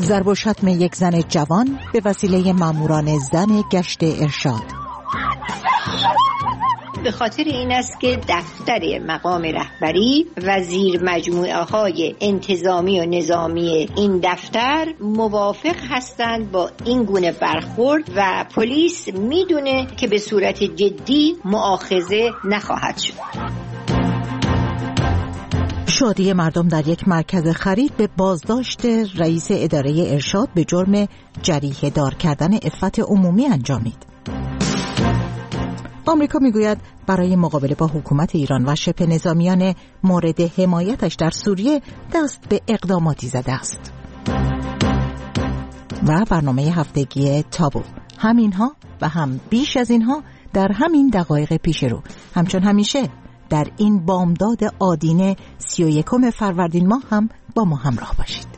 ضرب و شتم یک زن جوان به وسیله ماموران زن گشت ارشاد. به خاطر این است که دفتر مقام رهبری و زیر مجموعه های انتظامی و نظامی این دفتر موافق هستند با این گونه برخورد و پلیس میدونه که به صورت جدی مؤاخذه نخواهد شد. شادی مردم در یک مرکز خرید به بازداشت رئیس اداره ارشاد به جرم جریحه دار کردن عفت عمومی انجامید. آمریکا میگوید برای مقابله با حکومت ایران و شبه نظامیان مورد حمایتش در سوریه دست به اقداماتی زده است. و برنامه هفتگی تابو، همینها و هم بیش از اینها در همین دقایق پیش رو. همچون همیشه در این بامداد آدینه 31 فروردین ماه هم با ما همراه باشید.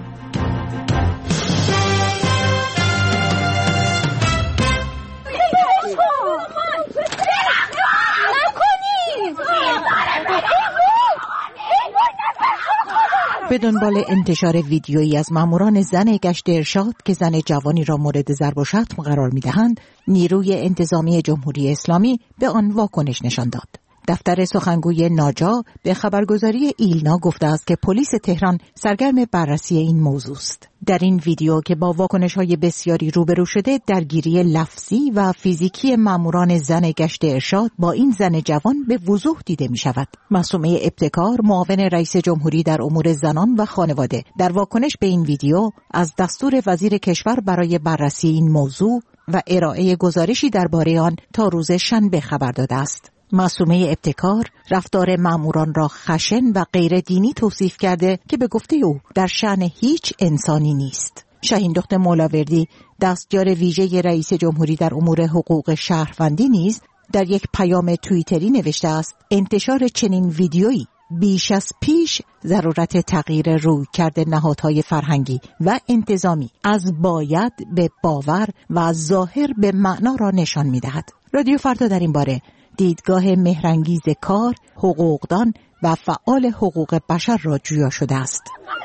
به دنبال انتشار ویدیویی از ماموران زن گشت ارشاد که زن جوانی را مورد ضرب و شتم قرار می‌دهند، نیروی انتظامی جمهوری اسلامی به آن واکنش نشان داد. دفتر سخنگوی ناجا به خبرگزاری ایلنا گفته است که پلیس تهران سرگرم بررسی این موضوع است. در این ویدیو که با واکنش‌های بسیاری روبرو شده، درگیری لفظی و فیزیکی ماموران زن گشت ارشاد با این زن جوان به وضوح دیده می‌شود. معصومه ابتکار، معاون رئیس جمهوری در امور زنان و خانواده، در واکنش به این ویدیو از دستور وزیر کشور برای بررسی این موضوع و ارائه گزارشی درباره آن تا روز شنبه خبر داده است. معصومه ابتکار رفتار ماموران را خشن و غیر دینی توصیف کرده که به گفته او در شأن هیچ انسانی نیست. شاهین دختر مولاوردی، دستیار ویژه رئیس جمهوری در امور حقوق شهروندی نیز در یک پیام توییتری نوشته است: انتشار چنین ویدیویی بیش از پیش ضرورت تغییر رویکرد نهادهای فرهنگی و انتظامی از باید به باور و از ظاهر به معنا را نشان می‌دهد. رادیو فردا در این باره دیدگاه مهرانگیز کار، حقوقدان و فعال حقوق بشر را جویا شده است.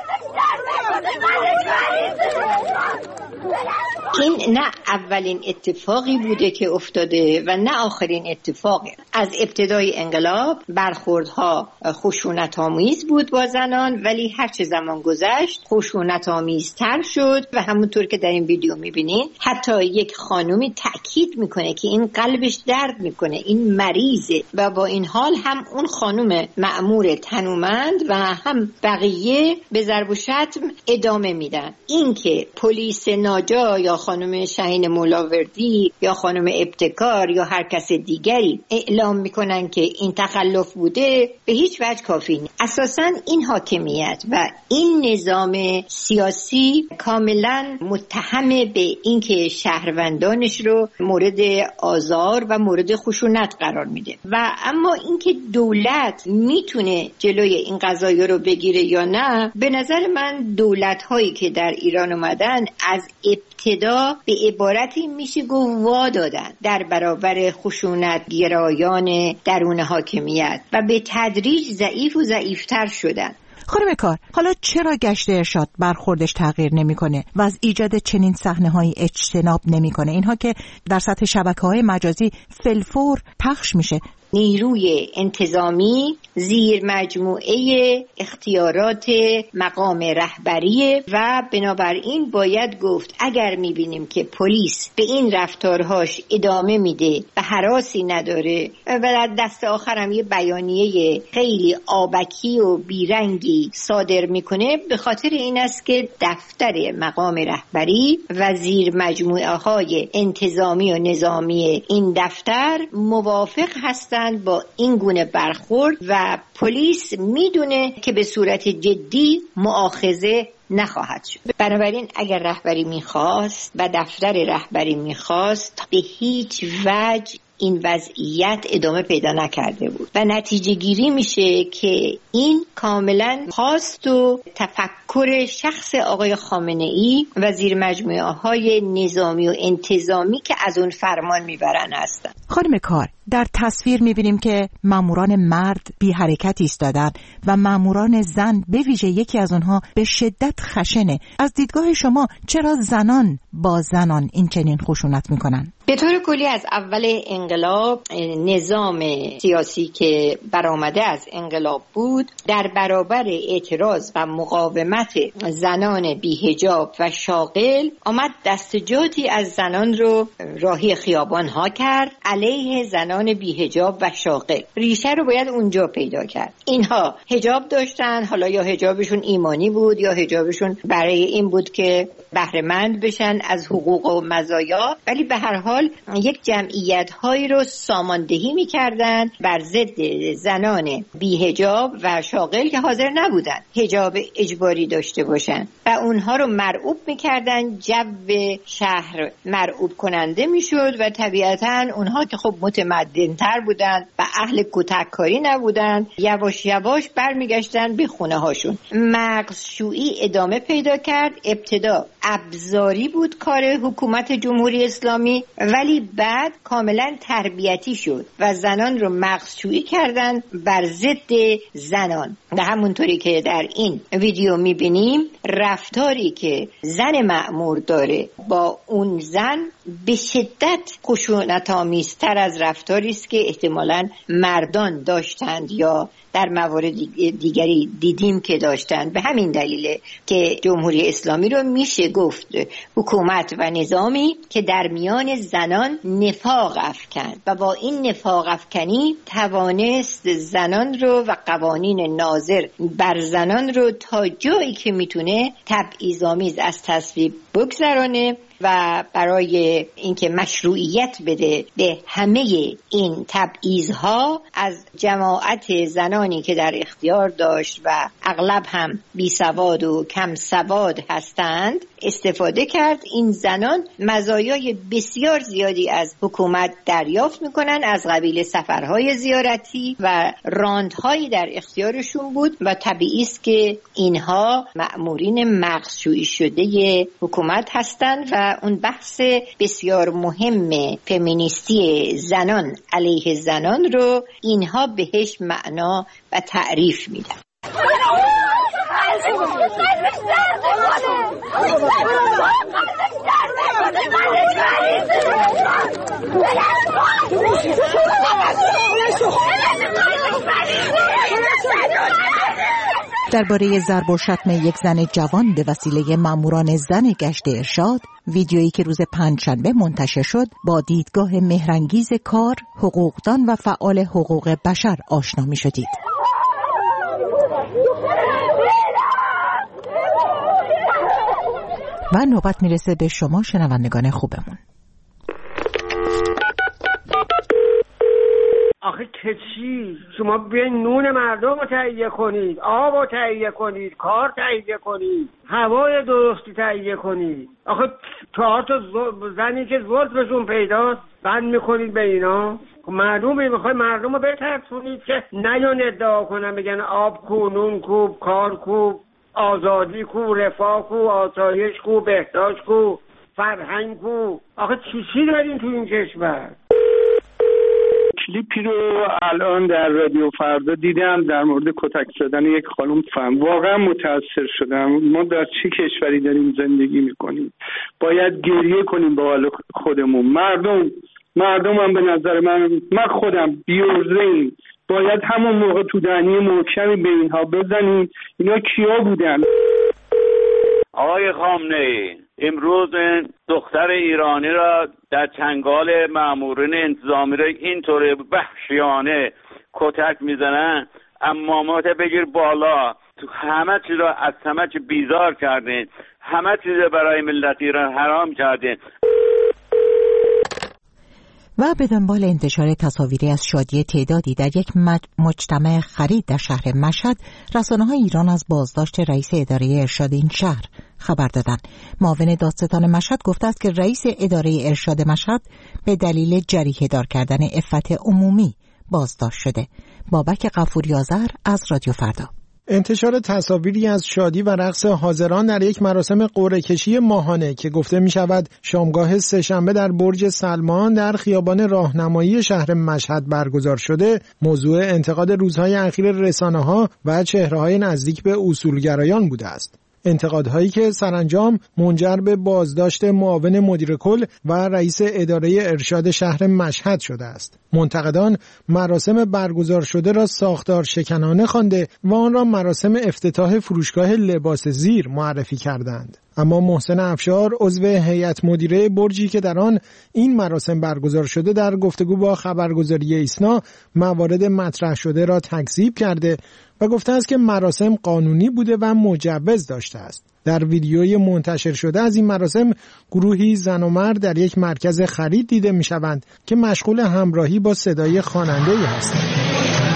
این نه اولین اتفاقی بوده که افتاده و نه آخرین اتفاقی. از ابتدای انقلاب برخوردها خشونت‌آمیز بود با زنان، ولی هر چه زمان گذشت خشونت‌آمیزتر شد و همونطور که در این ویدیو می‌بینید حتی یک خانومی تأکید میکنه که این قلبش درد میکنه، این مریضه، و با این حال هم اون خانم مأمور تنومند و هم بقیه به ضرب و شتم ادامه میدن. این که پلیس ناجا یا خانم شاهین مولاوردی یا خانم ابتکار یا هر کس دیگری اعلام میکنن که این تخلف بوده به هیچ وجه کافی نیست. اساساً این حاکمیت و این نظام سیاسی کاملا متهم به اینکه شهروندانش رو مورد آزار و مورد خشونت قرار میده و اما اینکه دولت میتونه جلوی این قضایا رو بگیره یا نه، به نظر من دولت‌هایی که در ایران اومدن از ابتدا به عبارتی میشه گفت وا دادن در برابر خشونت گرایان درون حاکمیت و به تدریج ضعیف و ضعیفتر شدن. خانم کار، حالا چرا گشت ارشاد برخوردش تغییر نمیکنه و از ایجاد چنین صحنه‌هایی اجتناب نمیکنه؟ اینها که در سطح شبکه‌های مجازی فلفور پخش میشه. نیروی انتظامی زیر مجموعه اختیارات مقام رهبری و بنابراین باید گفت اگر میبینیم که پلیس به این رفتارهاش ادامه میده و هراسی نداره و در دست آخرم یه بیانیه خیلی آبکی و بیرنگی صادر میکنه، به خاطر این است که دفتر مقام رهبری و زیر مجموعه های انتظامی و نظامی این دفتر موافق هستند با این گونه برخورد و پلیس میدونه که به صورت جدی مؤاخذه نخواهد شد. بنابراین اگر رهبری میخواست و دفتر رهبری میخواست به هیچ وجه این وضعیت ادامه پیدا نکرده بود و نتیجه گیری میشه که این کاملا خواست و تفکر شخص آقای خامنه‌ای و زیر مجموعه های نظامی و انتظامی که از اون فرمان میبرن هستن. خانم کار، در تصویر میبینیم که ماموران مرد بی حرکت ایستادن و ماموران زن به ویژه یکی از اونها به شدت خشنه. از دیدگاه شما چرا زنان با زنان این چنین خشونت میکنن؟ به طور کلی از اول انقلاب نظام سیاسی که برآمده از انقلاب بود در برابر اعتراض و مقاومت زنان بی‌حجاب و شاغل آمد دستجاتی از زنان رو راهی خیابان ها کرد علیه زنان بی‌حجاب و شاغل. ریشه رو باید اونجا پیدا کرد. اینها حجاب داشتن، حالا یا حجابشون ایمانی بود یا حجابشون برای این بود که بهره مند بشن از حقوق و مزایا، ولی به هر حال یک جمعیت هایی رو ساماندهی می‌کردند بر ضد زنان بی‌حجاب و شاغل که حاضر نبودن حجاب اجباری داشته باشن و اونها رو مرعوب می‌کردن. جو شهر مرعوب کننده میشد و طبیعتاً اونها که خب متمدن‌تر بودن و اهل کتککاری نبودن یواش یواش برمیگشتن به خونه هاشون. مغزشویی ادامه پیدا کرد. ابتدا ابزاری بود کار حکومت جمهوری اسلامی، ولی بعد کاملا تربیتی شد و زنان رو مغزشویی کردن بر ضد زنان. و همونطوری که در این ویدیو میبینیم رفتاری که زن مأمور داره با اون زن به شدت خشونت‌آمیزتر از رفتاری است که احتمالاً مردان داشتند یا در موارد دیگری دیدیم که داشتند. به همین دلیله که جمهوری اسلامی رو میشه گفت حکومت و نظامی که در میان زنان نفاق افکند و با این نفاق افکنی توانست زنان رو و قوانین ناظر بر زنان رو تا جایی که میتونه تبعیض‌آمیز از تصویب بگذرانه و برای اینکه مشروعیت بده به همه این تبعیض‌ها از جماعت زنانی که در اختیار داشت و اغلب هم بی سواد و کم سواد هستند استفاده کرد. این زنان مزایای بسیار زیادی از حکومت دریافت میکنن، از قبیل سفرهای زیارتی و راندهایی در اختیارشون بود و طبیعی است که اینها مأمورین مغزشویی شده حکومت هستند و اون بحث بسیار مهم فمینیستی زنان علیه زنان رو اینها بهش معنا و تعریف میدن. درباره ضرب و شتم یک زن جوان به وسیله ماموران زن گشت ارشاد، ویدیویی که روز پنجشنبه منتشر شد با دیدگاه مهرانگیز کار، حقوقدان و فعال حقوق بشر آشنا می شدید. و نوبت میرسه به شما شنوندگان خوبمون. آخه که چی؟ شما بیاین نون مردم رو تهیه کنید، آب رو تهیه کنید، کار تهیه کنید، هوای درستی تهیه کنید. آخه 4 تا زنی که زلفشون پیداست بند میکنید به اینا. معلومه میخوای مردم رو بترسونید که نیان ادعا کنن بگن آب کو، نون کو، کار کو، آزادی کو، رفاه کو، آسایش کو، بهداشت کو، فرهنگ کو. آخه چی دارین تو این کشور؟ کلیپی رو الان در رادیو فردا دیدم در مورد کتک زدن یک خانم فهم. واقعا متاثر شدم. ما در چه کشوری داریم زندگی میکنیم؟ باید گریه کنیم با حال خودمون. مردم هم به نظر من خودم بی‌عرضه‌ایم. باید همون موقع تو دهنی محکمی به اینها بزنیم. اینا کیا بودن؟ آقای خامنه‌ای امروز دختر ایرانی را در چنگال مامورین انتظامی را اینطور وحشیانه کتک میزنن. امامات بگیر بالا، تو همه چیز را از همه چی بیزار کردین، همه چیز برای ملت ایران حرام کردین. و به دنبال انتشار تصاویری از شادی تعدادی در یک مجتمع خرید در شهر مشهد، رسانه‌های ایران از بازداشت رئیس اداره ارشاد این شهر خبر دادند. معاون دادستان مشهد گفته است که رئیس اداره ارشاد مشهد به دلیل جریحه دار کردن عفت عمومی بازداشت شده. بابک غفوری آذر از رادیو فردا. انتشار تصاویری از شادی و رقص حاضران در یک مراسم قرعه کشی ماهانه که گفته می شود شامگاه سه‌شنبه در برج سلمان در خیابان راهنمایی شهر مشهد برگزار شده، موضوع انتقاد روزهای اخیر رسانه‌ها و چهره‌های نزدیک به اصولگرایان بوده است. انتقادهایی که سرانجام منجر به بازداشت معاون مدیر کل و رئیس اداره ارشاد شهر مشهد شده است. منتقدان مراسم برگزار شده را ساختار شکنانه خوانده و آن را مراسم افتتاح فروشگاه لباس زیر معرفی کردند. اما محسن افشار عضو هیئت مدیره برجی که در آن این مراسم برگزار شده در گفتگو با خبرگزاری ایسنا موارد مطرح شده را تکذیب کرده و گفته است که مراسم قانونی بوده و مجوز داشته است. در ویدیوی منتشر شده از این مراسم گروهی زن و مرد در یک مرکز خرید دیده می شوند که مشغول همراهی با صدای خواننده‌ای هستند.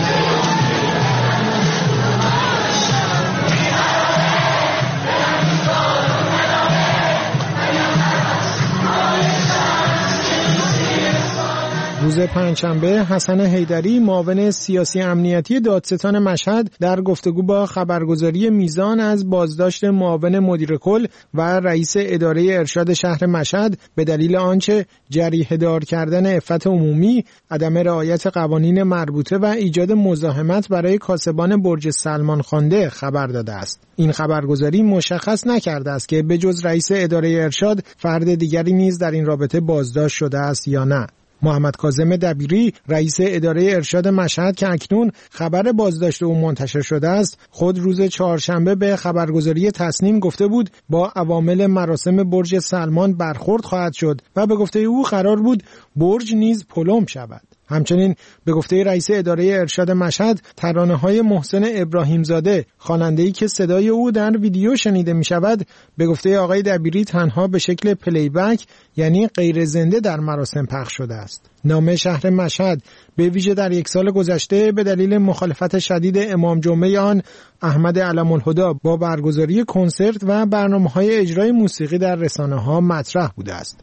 روز پنجشنبه حسن حیدری معاون سیاسی امنیتی دادستان مشهد در گفتگو با خبرگزاری میزان از بازداشت معاون مدیر کل و رئیس اداره ارشاد شهر مشهد به دلیل آنچه جریحه دار کردن عفت عمومی، عدم رعایت قوانین مربوطه و ایجاد مزاحمت برای کاسبان برج سلمان خوانده خبر داده است. این خبرگزاری مشخص نکرده است که به جز رئیس اداره ارشاد فرد دیگری نیز در این رابطه بازداشت شده است یا نه. محمد کاظم دبیری رئیس اداره ارشاد مشهد که اکنون خبر بازداشت او منتشر شده است، خود روز چهارشنبه به خبرگزاری تصنیم گفته بود با عوامل مراسم برج سلمان برخورد خواهد شد و به گفته او قرار بود برج نیز پلم شود. همچنین به گفته رئیس اداره ارشاد مشهد ترانه‌های محسن ابراهیمزاده، خواننده‌ای که صدای او در ویدیو شنیده می‌شود، به گفته آقای دبیری تنها به شکل پلی بک یعنی غیر زنده در مراسم پخش شده است. نامه شهر مشهد به ویژه در یک سال گذشته به دلیل مخالفت شدید امام جمعه آن احمد علم الهدی با برگزاری کنسرت و برنامه‌های اجرای موسیقی در رسانه‌ها مطرح بوده است.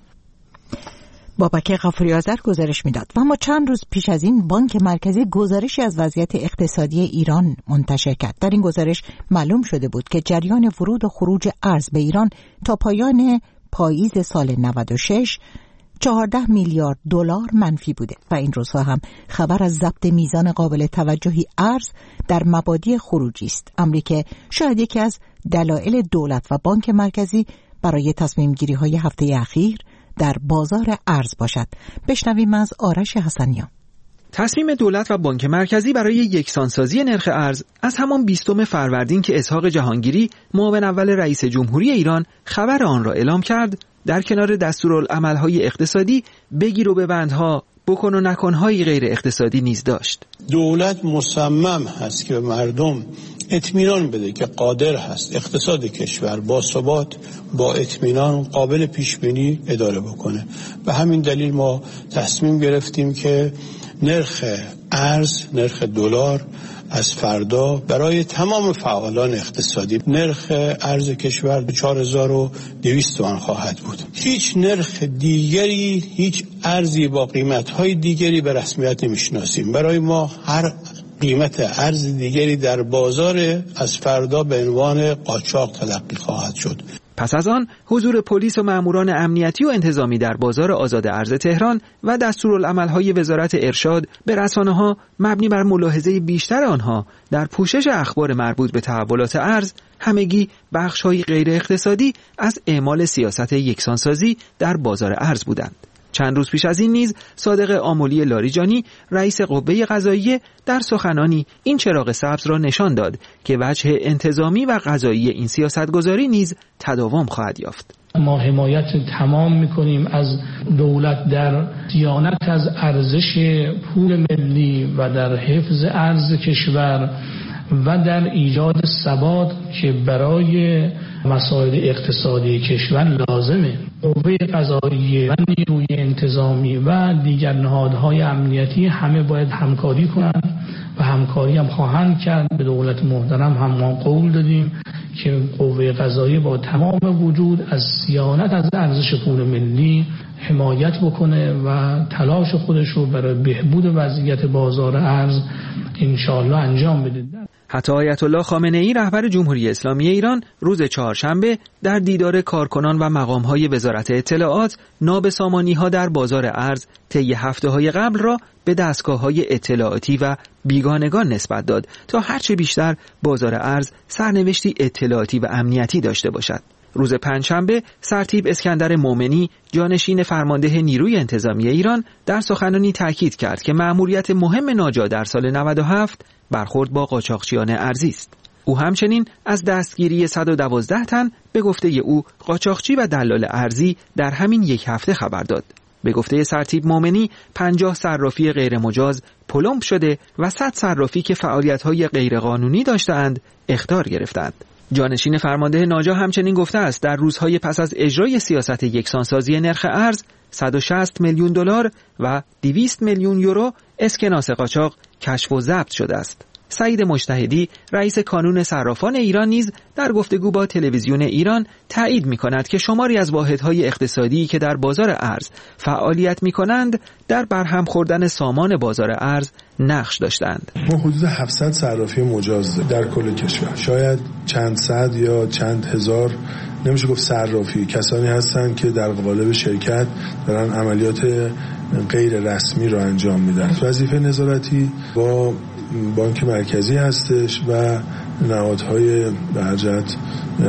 بابک غفوری آذر گزارش میداد. و اما چند روز پیش از این بانک مرکزی گزارشی از وضعیت اقتصادی ایران منتشر کرد. در این گزارش معلوم شده بود که جریان ورود و خروج ارز به ایران تا پایان پاییز سال 96 14 میلیارد دلار منفی بوده و این روزها هم خبر از ضبط میزان قابل توجهی ارز در مبادی خروجی است. امری که شاید یکی از دلایل دولت و بانک مرکزی برای تصمیم گیری های هفته اخیر در بازار ارز باشد. بشنویم از آرش حسنیان. تصمیم دولت و بانک مرکزی برای یکسانسازی نرخ ارز از همان 20 فروردین که اسحاق جهانگیری معاون اول رئیس جمهوری ایران خبر آن را اعلام کرد، در کنار دستورالعمل‌های اقتصادی بگیر و ببندها، بکن و نکن‌های غیر اقتصادی نیز داشت. دولت مصمم هست که به مردم اطمینان بده که قادر هست اقتصاد کشور با ثبات، با اطمینان قابل پیش بینی اداره بکنه. به همین دلیل ما تصمیم گرفتیم که نرخ ارز، نرخ دلار از فردا برای تمام فعالان اقتصادی نرخ ارز کشور 4200 تومان خواهد بود. هیچ نرخ دیگری، هیچ ارزی با قیمت‌های دیگری به رسمیت نمی‌شناسیم. برای ما هر قیمت ارز دیگری در بازار از فردا به عنوان قاچاق تلقی خواهد شد. پس از آن حضور پلیس و ماموران امنیتی و انتظامی در بازار آزاد ارز تهران و دستورالعمل‌های وزارت ارشاد به رسانه‌ها مبنی بر ملاحظه بیشتر آنها در پوشش اخبار مربوط به تحولات ارز، همگی بخش‌های غیر اقتصادی از اعمال سیاست یکسانسازی در بازار ارز بودند. چند روز پیش از این نیز صادق آملی لاریجانی رئیس قوه قضاییه در سخنانی این چراغ سبز را نشان داد که وجه انتظامی و قضایی این سیاستگذاری نیز تداوم خواهد یافت. ما حمایت تمام می‌کنیم از دولت در صیانت از ارزش پول ملی و در حفظ ارز کشور و در ایجاد ثبات که برای مسائل اقتصادی کشور لازمه. قوه قضاییه و نیروی انتظامی و دیگر نهادهای امنیتی همه باید همکاری کنند و همکاری هم خواهند کرد. به دولت محترم هم ما قول دادیم که قوه قضاییه با تمام وجود از صیانت از ارزش پول ملی حمایت بکنه و تلاش خودش رو برای بهبود وضعیت بازار ارز انشاءالله انجام بده. حتی آیت الله خامنه ای رهبر جمهوری اسلامی ایران روز چهارشنبه در دیدار کارکنان و مقام‌های وزارت اطلاعات نابسامانی‌ها در بازار ارز طی هفته‌های قبل را به دستگاه‌های اطلاعاتی و بیگانگان نسبت داد تا هرچه بیشتر بازار ارز سرنوشتی اطلاعاتی و امنیتی داشته باشد. روز پنجشنبه سرتیپ اسکندر مومنی جانشین فرمانده نیروی انتظامی ایران در سخنرانی تاکید کرد که مأموریت مهم ناجا در سال 97 برخورد با قاچاقچیان ارزی است. او همچنین از دستگیری 112 تن به گفته او قاچاقچی و دلال ارزی در همین یک هفته خبر داد. به گفته سرتیپ مومنی 50 صرافی غیرمجاز پلمپ شده و 100 صرافی که فعالیت‌های غیرقانونی داشتند اخطار گرفتند. جانشین فرمانده ناجا همچنین گفته است در روزهای پس از اجرای سیاست یکسانسازی نرخ ارز 160 میلیون دلار و 200 میلیون یورو اسکناس قاچاق کشف و ضبط شده است. سعید مجتهدی رئیس کانون صرافان ایران نیز در گفتگو با تلویزیون ایران تایید می‌کند که شماری از واحدهای اقتصادی که در بازار ارز فعالیت می‌کنند در برهم خوردن سامان بازار ارز نقش داشتند. ما حدود 700 صرافی مجاز در کل کشور، شاید چند صد یا چند هزار نمیشه گفت صرافی، کسانی هستند که در قالب شرکت دارن عملیات غیر رسمی رو انجام میدن. وظیفه نظارتی با بانک مرکزی هستش و نهادهای به هر جهت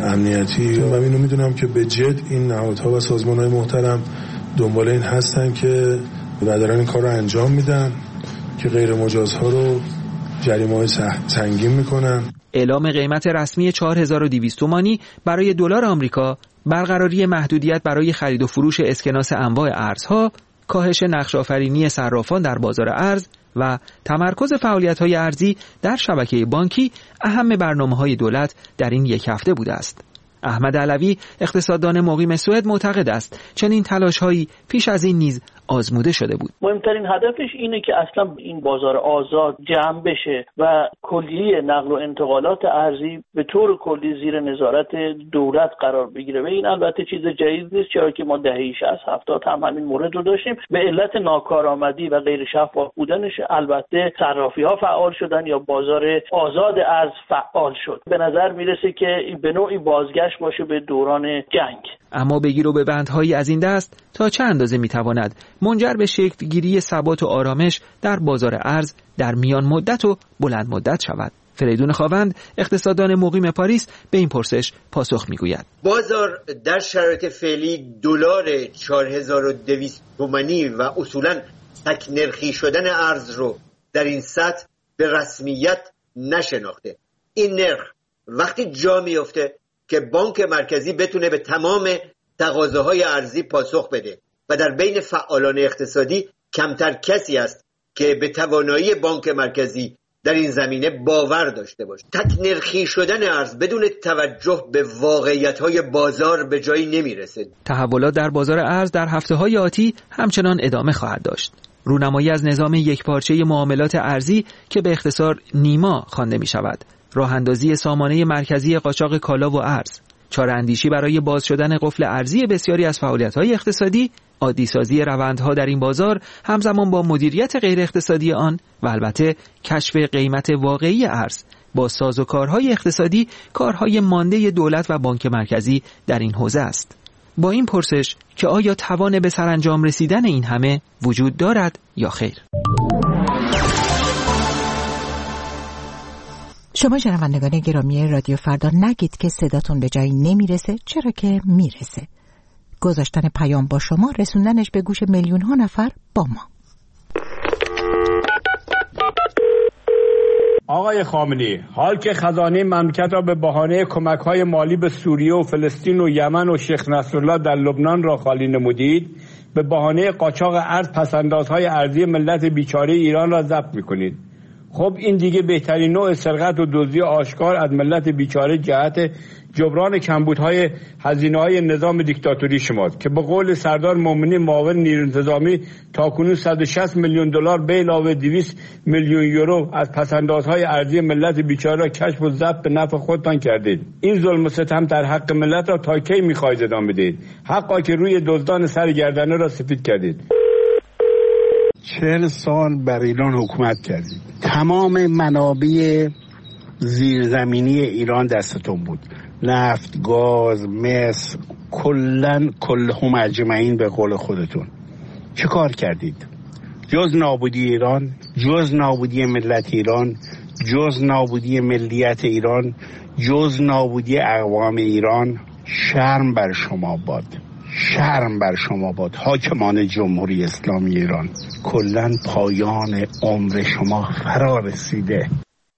امنیتی و اینو میدونم که به جد این نهادها و سازمانهای محترم دنبال این هستن که دارن این کار رو انجام میدن که غیر مجازها رو جریمه‌های سنگین میکنن. اعلام قیمت رسمی 4200 تومانی برای دلار آمریکا، برقراری محدودیت برای خرید و فروش اسکناس انواع ارزها، کاهش نقش‌آفرینی صرافان در بازار ارز و تمرکز فعالیت‌های ارزی در شبکه بانکی اهم برنامه‌های دولت در این یک هفته بوده است. احمد علوی اقتصاددان مقیم سوئد معتقد است چنین تلاش‌هایی پیش از این نیز آزموده شده بود. مهمترین هدفش اینه که اصلا این بازار آزاد جمع بشه و کلیه نقل و انتقالات ارزی به طور کلی زیر نظارت دولت قرار بگیره. و این البته چیز جدید نیست، چرا که ما دهه 60-70 هم همین مورد رو داشتیم. به علت ناکارآمدی و غیر شفاف بودنش البته صرافی‌ها فعال شدن یا بازار آزاد ارز فعال شد. به نظر میرسه که به نوعی بازگشت باشه به دوران جنگ. اما بگیر و ببندهایی از این دست تا چه اندازه میتواند منجر به شکل گیری ثبات و آرامش در بازار ارز در میان مدت و بلند مدت شود؟ فریدون خاوند اقتصاددان مقیم پاریس به این پرسش پاسخ میگوید. بازار در شرایط فعلی دلار 4200 تومانی و اصولاً تک نرخی شدن ارز رو در این سطح به رسمیت نشناخته. این نرخ وقتی جا میفته که بانک مرکزی بتونه به تمام تقاضاهای ارزی پاسخ بده و در بین فعالان اقتصادی کمتر کسی است که به توانایی بانک مرکزی در این زمینه باور داشته باشه. تک نرخی شدن ارز بدون توجه به واقعیت‌های بازار به جایی نمیرسه. تحولات در بازار ارز در هفته‌های آتی همچنان ادامه خواهد داشت. رونمایی از نظام یکپارچه معاملات ارزی که به اختصار نیما خوانده می‌شود، راه‌اندازی سامانه مرکزی قاچاق کالا و ارز، چاره‌اندیشی برای باز شدن قفل ارزی بسیاری از فعالیت‌های اقتصادی، عادی‌سازی روندها در این بازار همزمان با مدیریت غیر اقتصادی آن و البته کشف قیمت واقعی ارز با سازوکارهای اقتصادی کارهای مانده دولت و بانک مرکزی در این حوزه است. با این پرسش که آیا توان به سرانجام رسیدن این همه وجود دارد یا خیر؟ شما شنوندگان گرامی رادیو فردا نگید که صداتون به جایی نمیرسه، چرا که میرسه. گذاشتن پیام با شما، رسوندنش به گوش میلیون ها نفر با ما. آقای خامنه‌ای، حال که خزانه مملکت را به بهانه کمک‌های مالی به سوریه و فلسطین و یمن و شیخ نصرالله در لبنان را خالی نمودید، به بهانه قاچاق ارز پس‌اندازهای ارزی ملت بیچاره ایران را ضبط می‌کنید. خب این دیگه بهترین نوع سرقت و دزدی آشکار از ملت بیچاره جهت جبران کمبودهای هزینه‌های نظام دیکتاتوری شماست که به قول سردار مومنی معاون نیروی انتظامی تاکنون 160 میلیون دلار به علاوه 200 میلیون یورو از پس‌اندازهای ارزی ملت بیچاره را کشف و ضبط به نفع خودتان کردید. این ظلم و ستم در حق ملت را تا کی می‌خواهید ادامه بدهید؟ حقا که روی دزدان سرگردنه را سفید کردید. 40 سال بر ایران حکومت کردید. تمام منابع زیرزمینی ایران دستتون بود. نفت، گاز، مس، کلهم اجمعین به قول خودتون. چه کار کردید؟ جز نابودی ایران، جز نابودی ملت ایران، جز نابودی ملیت ایران، جز نابودی اقوام ایران. شرم بر شما باد، شرم بر شما باد حاکمان جمهوری اسلامی ایران. کلاً پایان عمر شما فرا رسیده.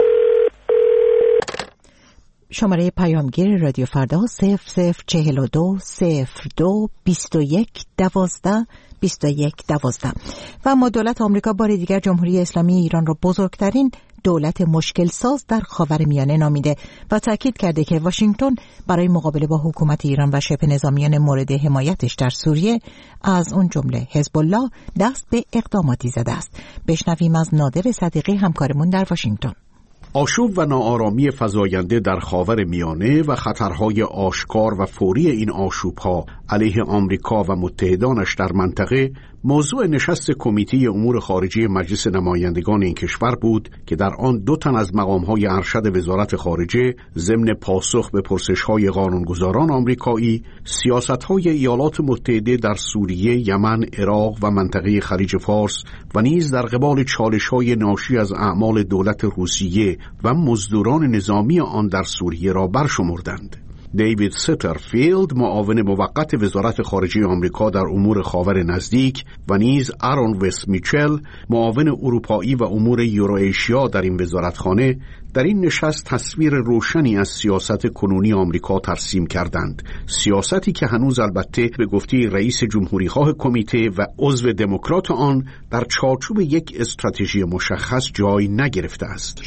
شماره پیامگیر رادیو فردا 0042 02 21 12 21 12. و اما دولت آمریکا بار دیگر جمهوری اسلامی ایران را بزرگترین دولت مشکل ساز در خاورمیانه نامیده و تاکید کرده که واشنگتن برای مقابله با حکومت ایران و شبه نظامیان مورد حمایتش در سوریه از اون جمله حزب الله دست به اقداماتی زده است. بشنویم از نادر صدیقی همکارمون در واشنگتن. آشوب و ناآرامی فزاینده در خاور میانه و خطرهای آشکار و فوری این آشوب‌ها علیه آمریکا و متحدانش در منطقه موضوع نشست کمیته امور خارجه مجلس نمایندگان این کشور بود که در آن 2 تن از مقام‌های ارشد وزارت خارجه ضمن پاسخ به پرسش‌های قانونگذاران آمریکایی سیاست‌های ایالات متحده در سوریه، یمن، عراق و منطقه خلیج فارس و نیز در قبال چالش‌های ناشی از اعمال دولت روسیه و مزدوران نظامی آن در سوریه را برشمردند. دیوید سترفیلد معاون موقت وزارت خارجه آمریکا در امور خاور نزدیک و نیز آرون وست میچل معاون اروپایی و امور یورو-آسیا در این وزارتخانه در این نشست تصویر روشنی از سیاست کنونی آمریکا ترسیم کردند، سیاستی که هنوز البته به گفته رئیس جمهوری‌خواه کمیته و عضو دموکرات آن در چارچوب یک استراتژی مشخص جای نگرفته است.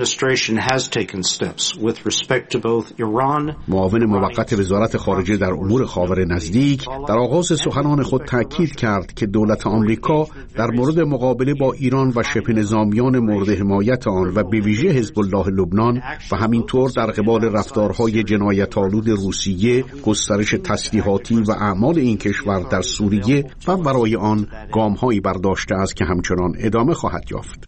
معاون موقت وزارت خارجه در امور خاور نزدیک در آغاز سخنان خود تاکید کرد که دولت آمریکا در مورد مقابله با ایران و شبه نظامیان مورد حمایت آن و به ویژه حزب الله لبنان و همینطور در قبال رفتارهای جنایت‌آلود روسیه، گسترش تسلیحاتی و اعمال این کشور در سوریه و برای آن گام‌هایی برداشته است که همچنان ادامه خواهد یافت.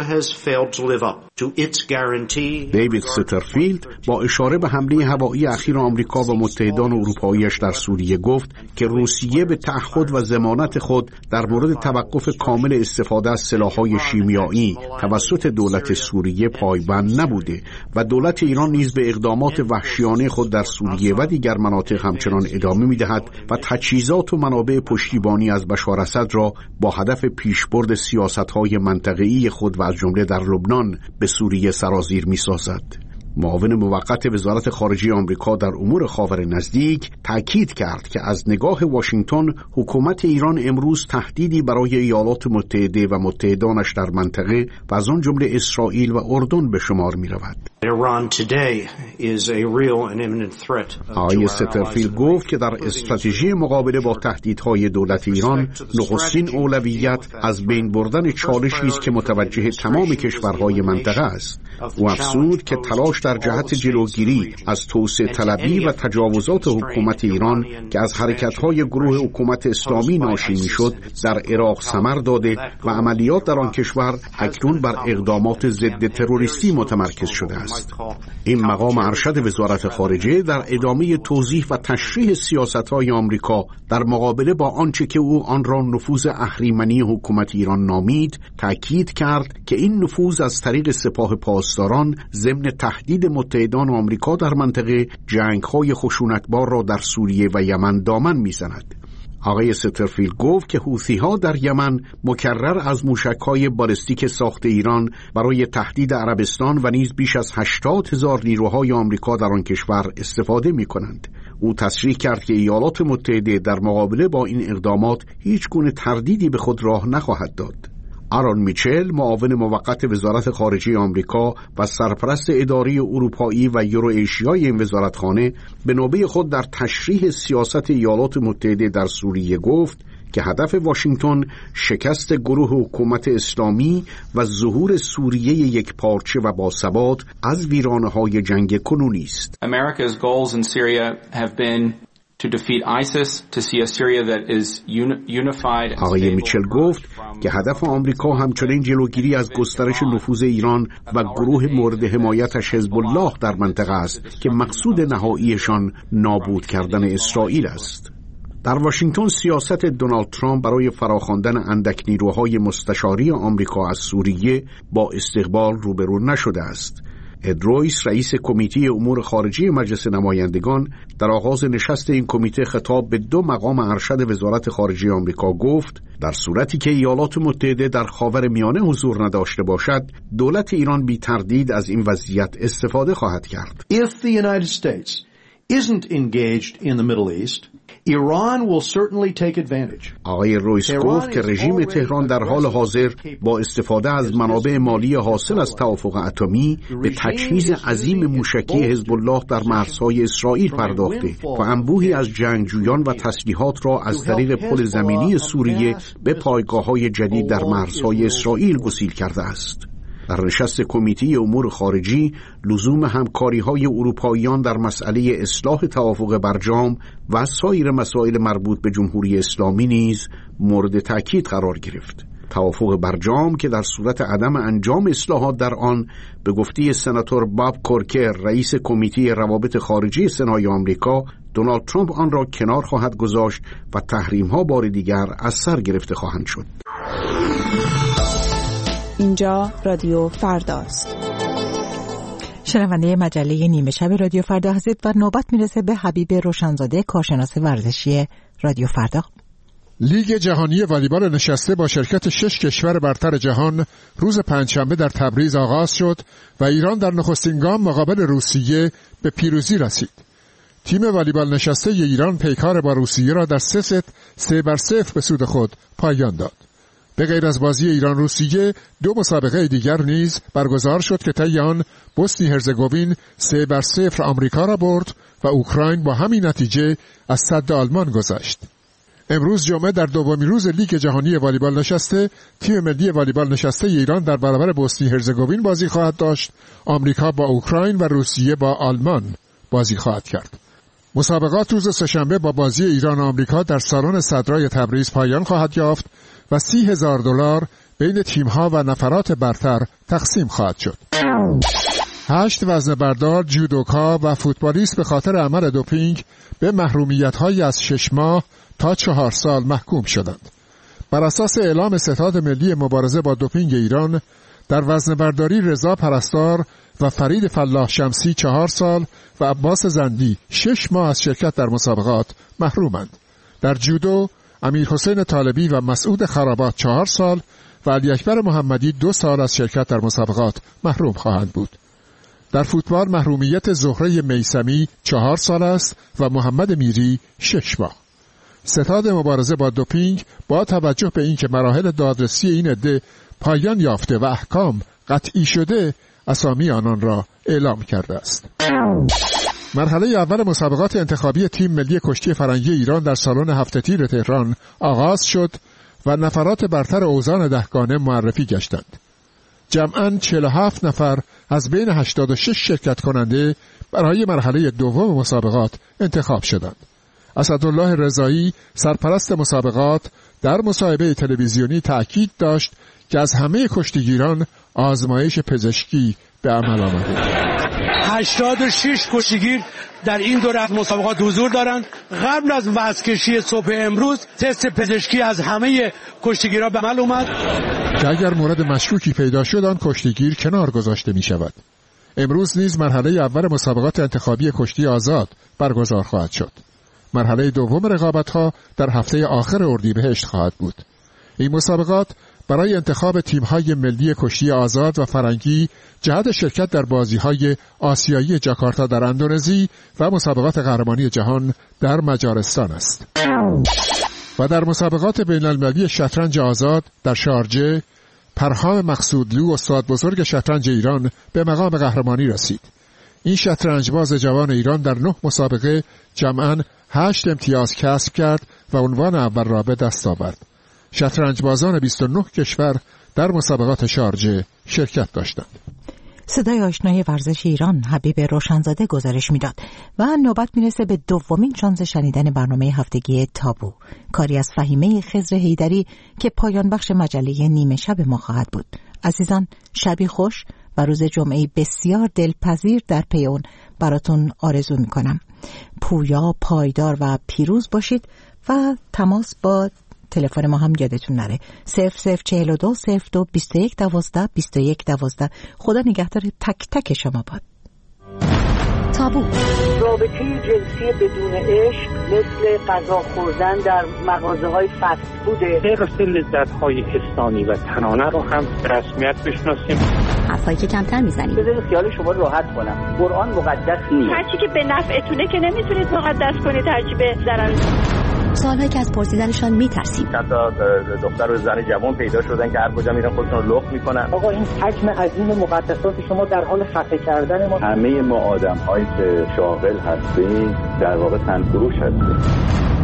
دیوید سترفیلد با اشاره به حمله هوایی اخیر آمریکا و متحدان اروپایی‌اش در سوریه گفت که روسیه به تعهد و ضمانت خود در مورد توقف کامل استفاده از سلاح‌های شیمیایی توسط دولت سوریه پایبند نبوده و دولت ایران نیز به اقدامات وحشیانه خود در سوریه و دیگر مناطق همچنان ادامه می‌دهد و تجهیزات و منابع پشتیبانی از بشار اسد را با هدف پیشبرد سیاست‌های منطقه‌ای خود و از جمله در لبنان به سوریه سرازیر می‌سازد. معاون موقت وزارت خارجه آمریکا در امور خاور نزدیک تاکید کرد که از نگاه واشنگتن حکومت ایران امروز تهدیدی برای ایالات متحده و متحدانش در منطقه و از آن جمله اسرائیل و اردن به شمار می رود. آقای سترفیلد گفت که در استراتژی مقابله با تهدیدهای دولت ایران نخستین اولویت از بین بردن چالشی است که متوجه تمام کشورهای منطقه است. او افزود که تلاش در جهت جلوگیری از توسعه طلبی و تجاوزات حکومت ایران که از حرکت‌های گروه حکومت اسلامی ناشی می‌شد در عراق ثمر داده و عملیات در آن کشور اکنون بر اقدامات ضد تروریستی متمرکز شده است. این مقام ارشد وزارت خارجه در ادامه توضیح و تشریح سیاست‌های آمریکا در مقابله با آنچه که او آن را نفوذ اهریمنی حکومت ایران نامید، تاکید کرد که این نفوذ از طریق سپاه پاسداران ضمن تهدید متحدان آمریکا در منطقه جنگ‌های خشونتبار را در سوریه و یمن دامن می‌زند. آقای سترفیلد گفت که حوثی‌ها در یمن مکرر از موشک‌های بالستیک ساخت ایران برای تهدید عربستان و نیز بیش از 80,000 نیروهای آمریکا در آن کشور استفاده می‌کنند. او تصریح کرد که ایالات متحده در مقابله با این اقدامات هیچ گونه تردیدی به خود راه نخواهد داد. آرون میچل، معاون موقت وزارت خارجه آمریکا و سرپرست اداره اروپایی و یورو ایشیای این وزارتخانه، به نوبه خود در تشریح سیاست ایالات متحده در سوریه گفت که هدف واشنگتن شکست گروه حکومت اسلامی و ظهور سوریه یک پارچه و باثبات از ویرانه‌های جنگ کنونی است. America's goals in Syria have been to defeat ISIS, to see a Syria that is unified. آقای میچل گفت که هدف آمریکا همچنین جلوگیری از گسترش نفوذ ایران و گروه مورد حمایتش حزب الله در منطقه است که مقصود نهاییشان نابود کردن اسرائیل است. در واشنگتن سیاست دونالد ترامپ برای فراخواندن اندک نیروهای مستشاری آمریکا از سوریه با استقبال روبرو نشده است. اد رویس، رئیس کمیته امور خارجی مجلس نمایندگان، در آغاز نشست این کمیته خطاب به 2 مقام ارشد وزارت خارجه آمریکا گفت در صورتی که ایالات متحده در خاورمیانه حضور نداشته باشد، دولت ایران بی تردید از این وضعیت استفاده خواهد کرد. If the United States isn't engaged in the Middle East, Iran will certainly take advantage. آقای رویس گفت که رژیم تهران در حال حاضر با استفاده از منابع مالی حاصل از توافق اتمی به تجهیز عظیم موشکی حزب الله در مرزهای اسرائیل پرداخته و انبوهی از جنگجویان و تسلیحات را از طریق پل زمینی سوریه به پایگاه‌های جدید در مرزهای اسرائیل گسیل کرده است. در نشست کمیته امور خارجی، لزوم همکاری‌های اروپاییان در مسئله اصلاح توافق برجام و سایر مسائل مربوط به جمهوری اسلامی نیز مورد تأکید قرار گرفت. توافق برجام که در صورت عدم انجام اصلاحات در آن به گفته سناتور باب کورکر، رئیس کمیته روابط خارجی سنای آمریکا، دونالد ترامپ آن را کنار خواهد گذاشت و تحریم‌ها بار دیگر از سر گرفته خواهند شد. اینجا رادیو فرداست. شنونده مجله نیمه شب رادیو فردا هستید و نوبت میرسه به حبیب روشنزاده، کارشناس ورزشی رادیو فردا. لیگ جهانی والیبال نشسته با شرکت 6 کشور برتر جهان روز پنجشنبه در تبریز آغاز شد و ایران در نخستین گام مقابل روسیه به پیروزی رسید. تیم والیبال نشسته ایران پیکار با روسیه را در 3 ست 3-0 به سود خود پایان داد. به غیر از بازی ایران روسیه 2 مسابقه دیگر نیز برگزار شد که طی آن بوسنی هرزگوین 3-0 آمریکا را برد و اوکراین با همین نتیجه از سد آلمان گذشت. امروز جمعه در دومین روز لیگ جهانی والیبال نشسته، تیم ملی والیبال نشسته ایران در برابر بوسنی هرزگوین بازی خواهد داشت. آمریکا با اوکراین و روسیه با آلمان بازی خواهد کرد. مسابقات روز سه‌شنبه با بازی ایران و آمریکا در سالن صدرای تبریز پایان خواهد یافت و $30,000 بین تیم‌ها و نفرات برتر تقسیم خواهد شد. 8 وزنه‌بردار، جودوکا و فوتبالیست به خاطر عمل دوپینگ به محرومیت‌های از 6 ماه تا 4 سال محکوم شدند. بر اساس اعلام ستاد ملی مبارزه با دوپینگ ایران، در وزنه‌برداری رضا پرستار و فرید فلاح شمسی 4 سال و عباس زندی 6 ماه از شرکت در مسابقات محرومند. در جودو امیرحسین طالبی و مسعود خرابات 4 سال و علی اکبر محمدی 2 سال از شرکت در مسابقات محروم خواهند بود. در فوتبال محرومیت زهره میثمی 4 سال است و محمد میری 6 ماه. ستاد مبارزه با دوپینگ با توجه به اینکه مراحل دادرسی این عده پایان یافته و احکام قطعی شده، اسامی آنان را اعلام کرده است. مرحله اول مسابقات انتخابی تیم ملی کشتی فرنگی ایران در سالن هفته تیر تهران آغاز شد و نفرات برتر اوزان دهگانه معرفی گشتند. جمعاً 47 نفر از بین 86 شرکت کننده برای مرحله دوم مسابقات انتخاب شدند. اسدالله رضایی، سرپرست مسابقات، در مصاحبه تلویزیونی تأکید داشت که از همه کشتیگیران آزمایش پزشکی به عمل آمده. 86 کشتیگیر در این دو رفت مسابقات حضور دارند. قبل از وزن‌کشی صبح امروز تست پزشکی از همه کشتیگیران به عمل اومد که اگر مورد مشکوکی پیدا شد آن کشتیگیر کنار گذاشته می شود. امروز نیز مرحله اول مسابقات انتخابی کشتی آزاد برگزار خواهد شد. مرحله دوم رقابت‌ها در هفته آخر اردیبهشت خواهد بود. این مسابقات برای انتخاب تیم‌های ملی کشتی آزاد و فرنگی جهت شرکت در بازی‌های آسیایی جاکارتا در اندونزی و مسابقات قهرمانی جهان در مجارستان است. و در مسابقات بین‌المللی شطرنج آزاد در شارجه، پرهام مقصودلو استاد بزرگ شطرنج ایران به مقام قهرمانی رسید. این شطرنجباز جوان ایران در 9 مسابقه جمعاً 8 امتیاز کسب کرد و عنوان اول را به دست آورد. شطرنجبازان 29 کشور در مسابقات شارجه شرکت داشتند. صدای آشنای ورزش ایران حبیب روشنزاده گزارش میداد و نوبت میرسه به دومین شانس شنیدن برنامه هفتگی تابو، کاری از فهیمه خضر حیدری که پایان بخش مجله نیمه شب ما خواهد بود. عزیزان، شبی خوش و روز جمعه بسیار دلپذیر در پی اون براتون آرزو میکنم. پویا، پایدار و پیروز باشید و تماس با تلفن ما هم یادتون نره 0042 02 21 12 21 12. خدا نگهدار تک تک شما باد. تابو. رابطه جنسی بدون عشق مثل غذا خوردن در مغازه‌های فست فود، حرص لذت‌های حسانی و تنانه رو هم به رسمیت بشناسیم. حرفایی که کمتر میزنیم. بذارید خیال شما راحت کنم. قرآن مقدس نیست. هرچی که به نفعتونه که نمیتونید مقدس کنید، هرچی به ضرر. سالهایی که از پرسیدنشان میترسیم. چند تا دختر و زن جوان پیدا شدن که هر کجا میرن خودشون رو لخت میکنن. آقا این حجم عظیم مقدسات شما در حال خفه کردن ما. همه ما آدم‌هایی که شاغل هستیم در واقع تنفروش هستیم.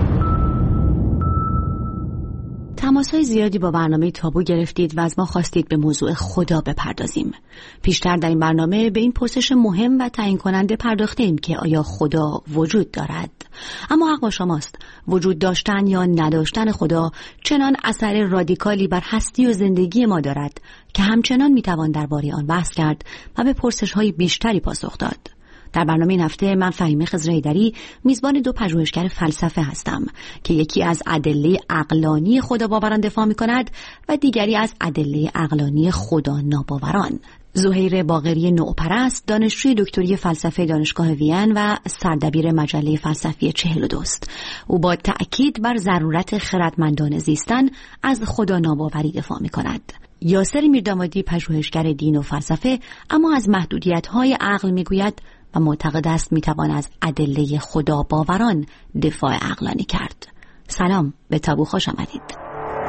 تماس‌های زیادی با برنامه تابو گرفتید و از ما خواستید به موضوع خدا بپردازیم. پیشتر در این برنامه به این پرسش مهم و تعیین کننده پرداختیم که آیا خدا وجود دارد؟ اما حق با شماست. وجود داشتن یا نداشتن خدا چنان اثر رادیکالی بر هستی و زندگی ما دارد که همچنان میتوان درباره آن بحث کرد و به پرسش‌های بیشتری پاسخ داد. در برنامه این هفته من فهیمه خضر حیدری میزبان 2 پژوهشگر فلسفه هستم که یکی از ادله عقلانی خدا باوران دفاع می‌کند و دیگری از ادله عقلانی خدا ناباوران. زهیر باقری نوپرست دانشجوی دکتری فلسفه دانشگاه وین و سردبیر مجله فلسفی 42 است. او با تأکید بر ضرورت خردمندانه زیستن از خدا ناباوری دفاع می‌کند. یاسر میردامادی پژوهشگر دین و فلسفه اما از محدودیت‌های عقل می‌گوید و معتقد است میتوان از ادله خدا باوران دفاع عقلانی کرد. سلام، به تابو خوش آمدید.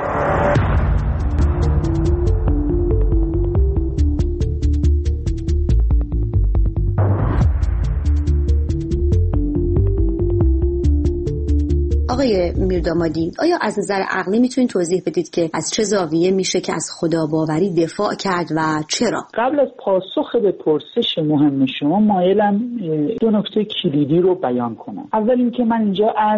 آقای میردامادی، آیا از نظر عقلی میتونید توضیح بدید که از چه زاویه میشه که از خدا باوری دفاع کرد و چرا؟ قبل از پاسخ به پرسش مهم شما مایلم 2 نکته کلیدی رو بیان کنم. اول اینکه من اینجا از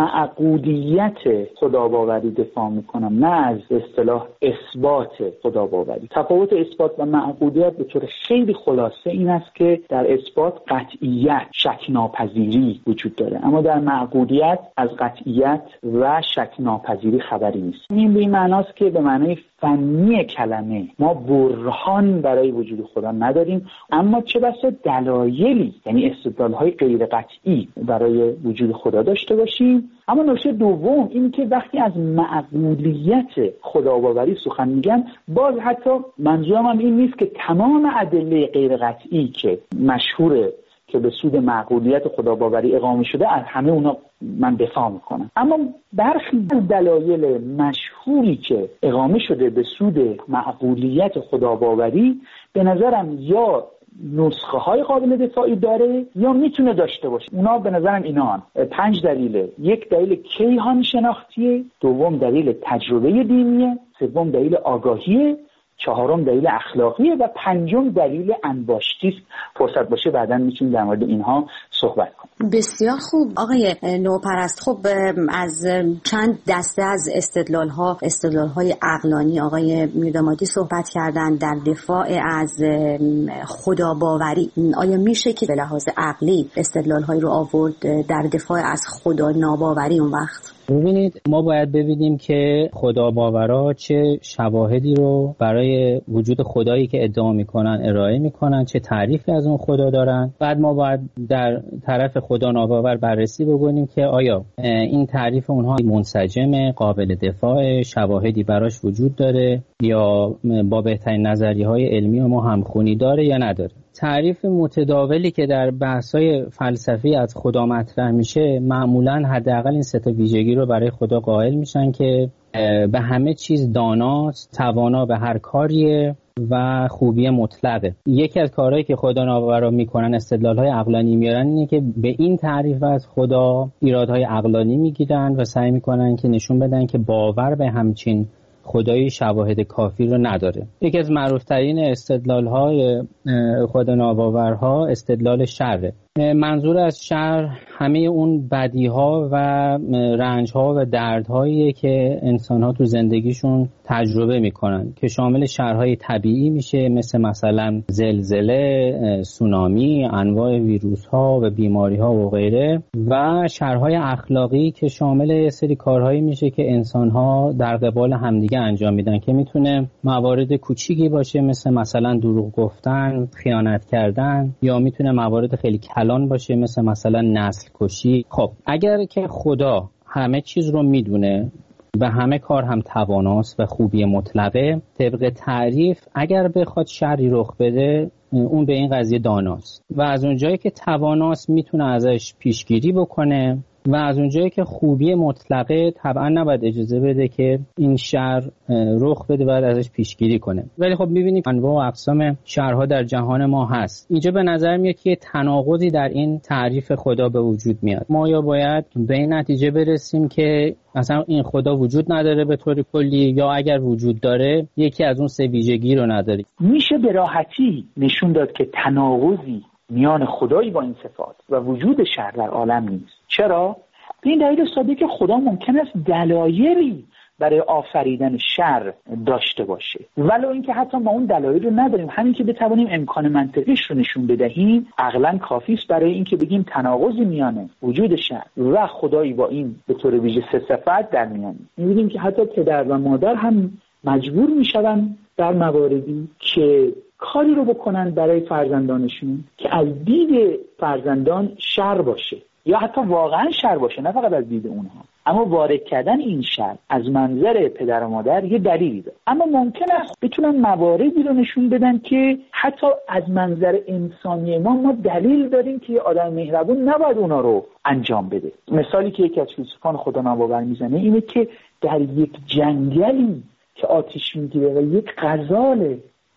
معقولیت خدا باوری دفاع میکنم، نه از اصطلاح اثبات خدا باوری. تفاوت اثبات و معقولیت به طور خیلی خلاصه این است که در اثبات قطعیت، شک ناپذیری وجود داره، اما در معقولیت از قطعیت و شک ناپذیری خبری نیست. این به این معناست که به معنای فنی کلمه ما برهان برای وجود خدا نداریم، اما چه بسا دلایلی، یعنی استدلال‌های غیر قطعی برای وجود خدا داشته باشیم. اما نکته دوم این که وقتی از معقولیت خداباوری سخن میگن، باز حتی منظورم هم این نیست که تمام ادله غیر قطعی که مشهوره که به سود معقولیت خداباوری اقامه شده از همه اونا من دفاع میکنم، اما برخی از دلایل مشهوری که اقامه شده به سود معقولیت خداباوری به نظرم یا نسخه های قابل دفاعی داره یا میتونه داشته باشه. اونا به نظرم اینا 5 دلیله. 1 دلیل کیهان شناختیه، 2 دلیل تجربه دینیه، 3 دلیل آگاهیه، 4 دلیل اخلاقیه و 5 دلیل انباشتی. فرصت باشه بعداً میتونیم در مورد اینها صحبت کنیم. بسیار خوب آقای نوپرست. خب از چند دسته از استدلال‌های عقلانی آقای میردامادی صحبت کردن در دفاع از خدا باوری. آیا میشه که به لحاظ عقلی استدلال‌هایی رو آورد در دفاع از خدا ناباوری اون وقت؟ ببینید، ما باید ببینیم که خدا باورا چه شواهدی رو برای وجود خدایی که ادعا میکنن ارائه میکنن، چه تعریفی از اون خدا دارن. بعد ما باید در طرف خدا ناباور بررسی بکنیم که آیا این تعریف اونها منسجم، قابل دفاع، شواهدی براش وجود داره یا با بهترین نظریه‌های علمی ما همخونی داره یا نداره. تعریف متداولی که در بحث‌های فلسفی از خدا مطرح میشه معمولاً حداقل این 3 ویژگی رو برای خدا قائل میشن که به همه چیز داناست، توانا به هر کاریه و خوبی مطلقه. یکی از کارهایی که خدا ناباورا میکنن، استدلال‌های عقلانی میارن، اینه که به این تعریف از خدا ایرادهای عقلانی میگیرن و سعی میکنن که نشون بدن که باور به همچین خدایی شواهد کافی رو نداره. یکی از معروفترین استدلال‌های خدا ناباورها استدلال شره. منظور از شر همه اون بدی‌ها و رنج‌ها و دردهایی که انسان‌ها تو زندگیشون تجربه می‌کنن که شامل شرهای طبیعی میشه، مثلا زلزله، سونامی، انواع ویروس‌ها و بیماری‌ها و غیره، و شرهای اخلاقی که شامل سری کارهایی میشه که انسان‌ها در قبال همدیگه انجام میدن که میتونه موارد کوچیکی باشه مثلا دروغ گفتن، خیانت کردن، یا میتونه موارد خیلی کلان باشه مثلا نسل کشی. خب اگر که خدا همه چیز رو میدونه و همه کار هم تواناست و خوبی مطلقه، طبق تعریف اگر بخواد شری رخ بده اون به این قضیه داناست و از اونجایی که تواناست میتونه ازش پیشگیری بکنه و از اونجایی که خوبی مطلقه طبعا نباید اجازه بده که این شر رخ بده و ازش پیشگیری کنه. ولی خب میبینید انواع و اقسام شرها در جهان ما هست. اینجا به نظر میاد که تناقضی در این تعریف خدا به وجود میاد. ما یا باید به این نتیجه برسیم که مثلا این خدا وجود نداره به طور کلی، یا اگر وجود داره یکی از اون 3 ویژگی رو نداره. میشه به راحتی نشون داد که تناقضی میان خدایی با این صفات و وجود شر در عالم نیست. چرا؟ به این دلیل ساده که خدا ممکن است دلایلی برای آفریدن شر داشته باشه، ولو اینکه حتی ما اون دلایل رو نداریم. همین که بتوانیم امکان منطقیش رو نشون بدهیم عقلاً کافی است برای اینکه بگیم تناقضی میان وجود شر و خدایی با این به طور ویژه 3 صفت در میان. می‌بینیم که حتی پدر و مادر هم مجبور میشوند در مواردی که کاری رو بکنن برای فرزندانشون که از دید فرزندان شر باشه یا حتی واقعا شر باشه، نه فقط از دید اونها، اما وارد کردن این شر از منظر پدر و مادر یه دلیلی داره. اما ممکن است بتونن مواردی رو نشون بدن که حتی از منظر انسانی ما دلیل داریم که یه آدم مهربون نباید اونا رو انجام بده. مثالی که یکی از فیلسوفان خدا ناباور میزنه اینه که در یک جنگلی که آتش میگیره و یک غزال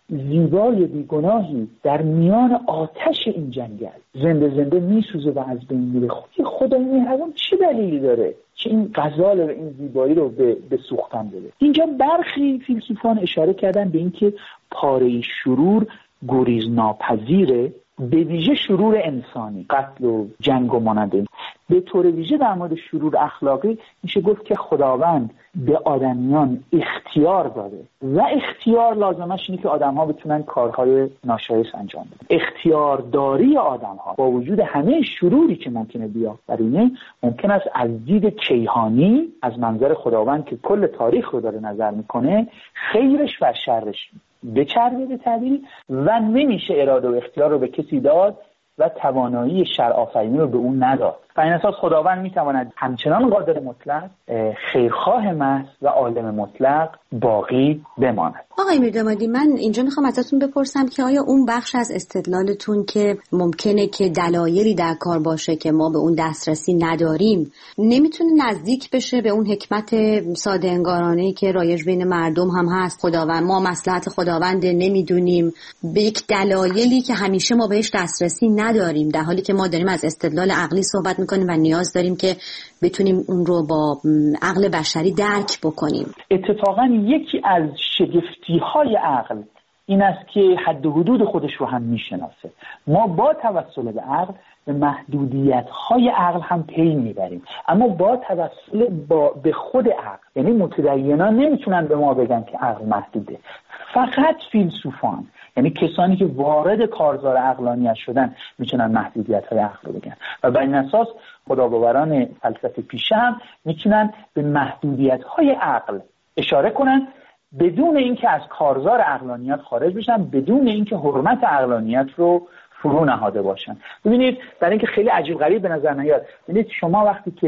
زیبای بیگناهی در میان آتش این جنگل زنده میسوزه و از بین میره، خدای مهربان چه دلیلی داره که این غزال و این زیبایی رو به سوختن بده؟ اینجا برخی فیلسوفان اشاره کردن به اینکه پاره شرور گریز ناپذیره، به ویژه شرور انسانی، قتل و جنگ و مانند. به طور ویژه در مورد شرور اخلاقی میشه گفت که خداوند به آدمیان اختیار داده و اختیار لازمش اینه که آدم‌ها بتونن کارهای ناشایست انجام بدن. اختیارداری آدم‌ها با وجود همه شروری که ممکنه بیاد در اینه، ممکن است از دید کیهانی از منظر خداوند که کل تاریخ رو داره نظر میکنه خیرش و شرش بچربه به تعبیری و نمیشه اراده و اختیار رو به کسی داد و توانایی شر آفرینی رو به اون نداد. و این اساس خداوند میتواند همچنان قادر مطلق، خیرخواه محض و عالم مطلق باقی بماند. آقای میردامادی، من اینجا میخوام ازتون بپرسم که آیا اون بخش از استدلالتون که ممکنه که دلایلی در کار باشه که ما به اون دسترسی نداریم نمیتونه نزدیک بشه به اون حکمت ساده انگارانه‌ای که رایج بین مردم هم هست؟ خداوند، ما مصلحت خداوند نمیدونیم به یک دلایلی که همیشه ما بهش دسترسی نداریم، در حالی که ما داریم از استدلال عقلی صحبت میکنیم و نیاز داریم که بتونیم اون رو با عقل بشری درک بکنیم. اتفاقا یکی از شگفتی‌های عقل این است که حد و حدود خودش رو هم میشناسه. ما با توسل به عقل به محدودیت‌های عقل هم پی میبریم، اما با توسل به خود عقل، یعنی متدینان نمیتونن به ما بگن که عقل محدوده. فقط فیلسوفان، یعنی کسانی که وارد کارزار عقلانیت شدن، میتونن محدودیت‌های عقل رو بگن و بر این اساس خداباوران فلسفه پیشه هم میتونن به محدودیت‌های عقل اشاره کنن بدون اینکه از کارزار عقلانیت خارج بشن، بدون اینکه حرمت عقلانیت رو فرو نهاده باشن. ببینید، برای اینکه خیلی عجیب غریب به نظر نیاد، ببینید شما وقتی که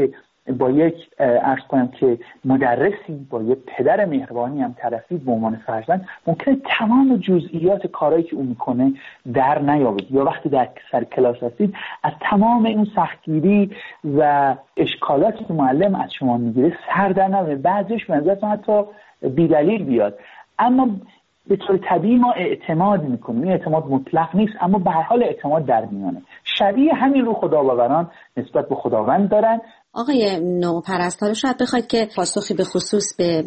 با یک عرض کنم که مدرسی با یک پدر مهربانی هم طرفید به عنوان فرزند، ممکنه تمام جزئیات کارهایی که اون میکنه در نیابید، یا وقتی در سر کلاس هستید از تمام این سختگیری و اشکالاتی که معلم از شما میگیره سر در نمیاره. بعضیش به نظرتون حتی بی‌دلیل بیاد، اما به طور طبیعی ما اعتماد میکنیم. این اعتماد مطلق نیست، اما به هر حال اعتماد در میانه. شبیه همین رو خداباوران نسبت به خداوند دارن. آقای نوپرست، حالا شاید بخواید که پاسخی به خصوص به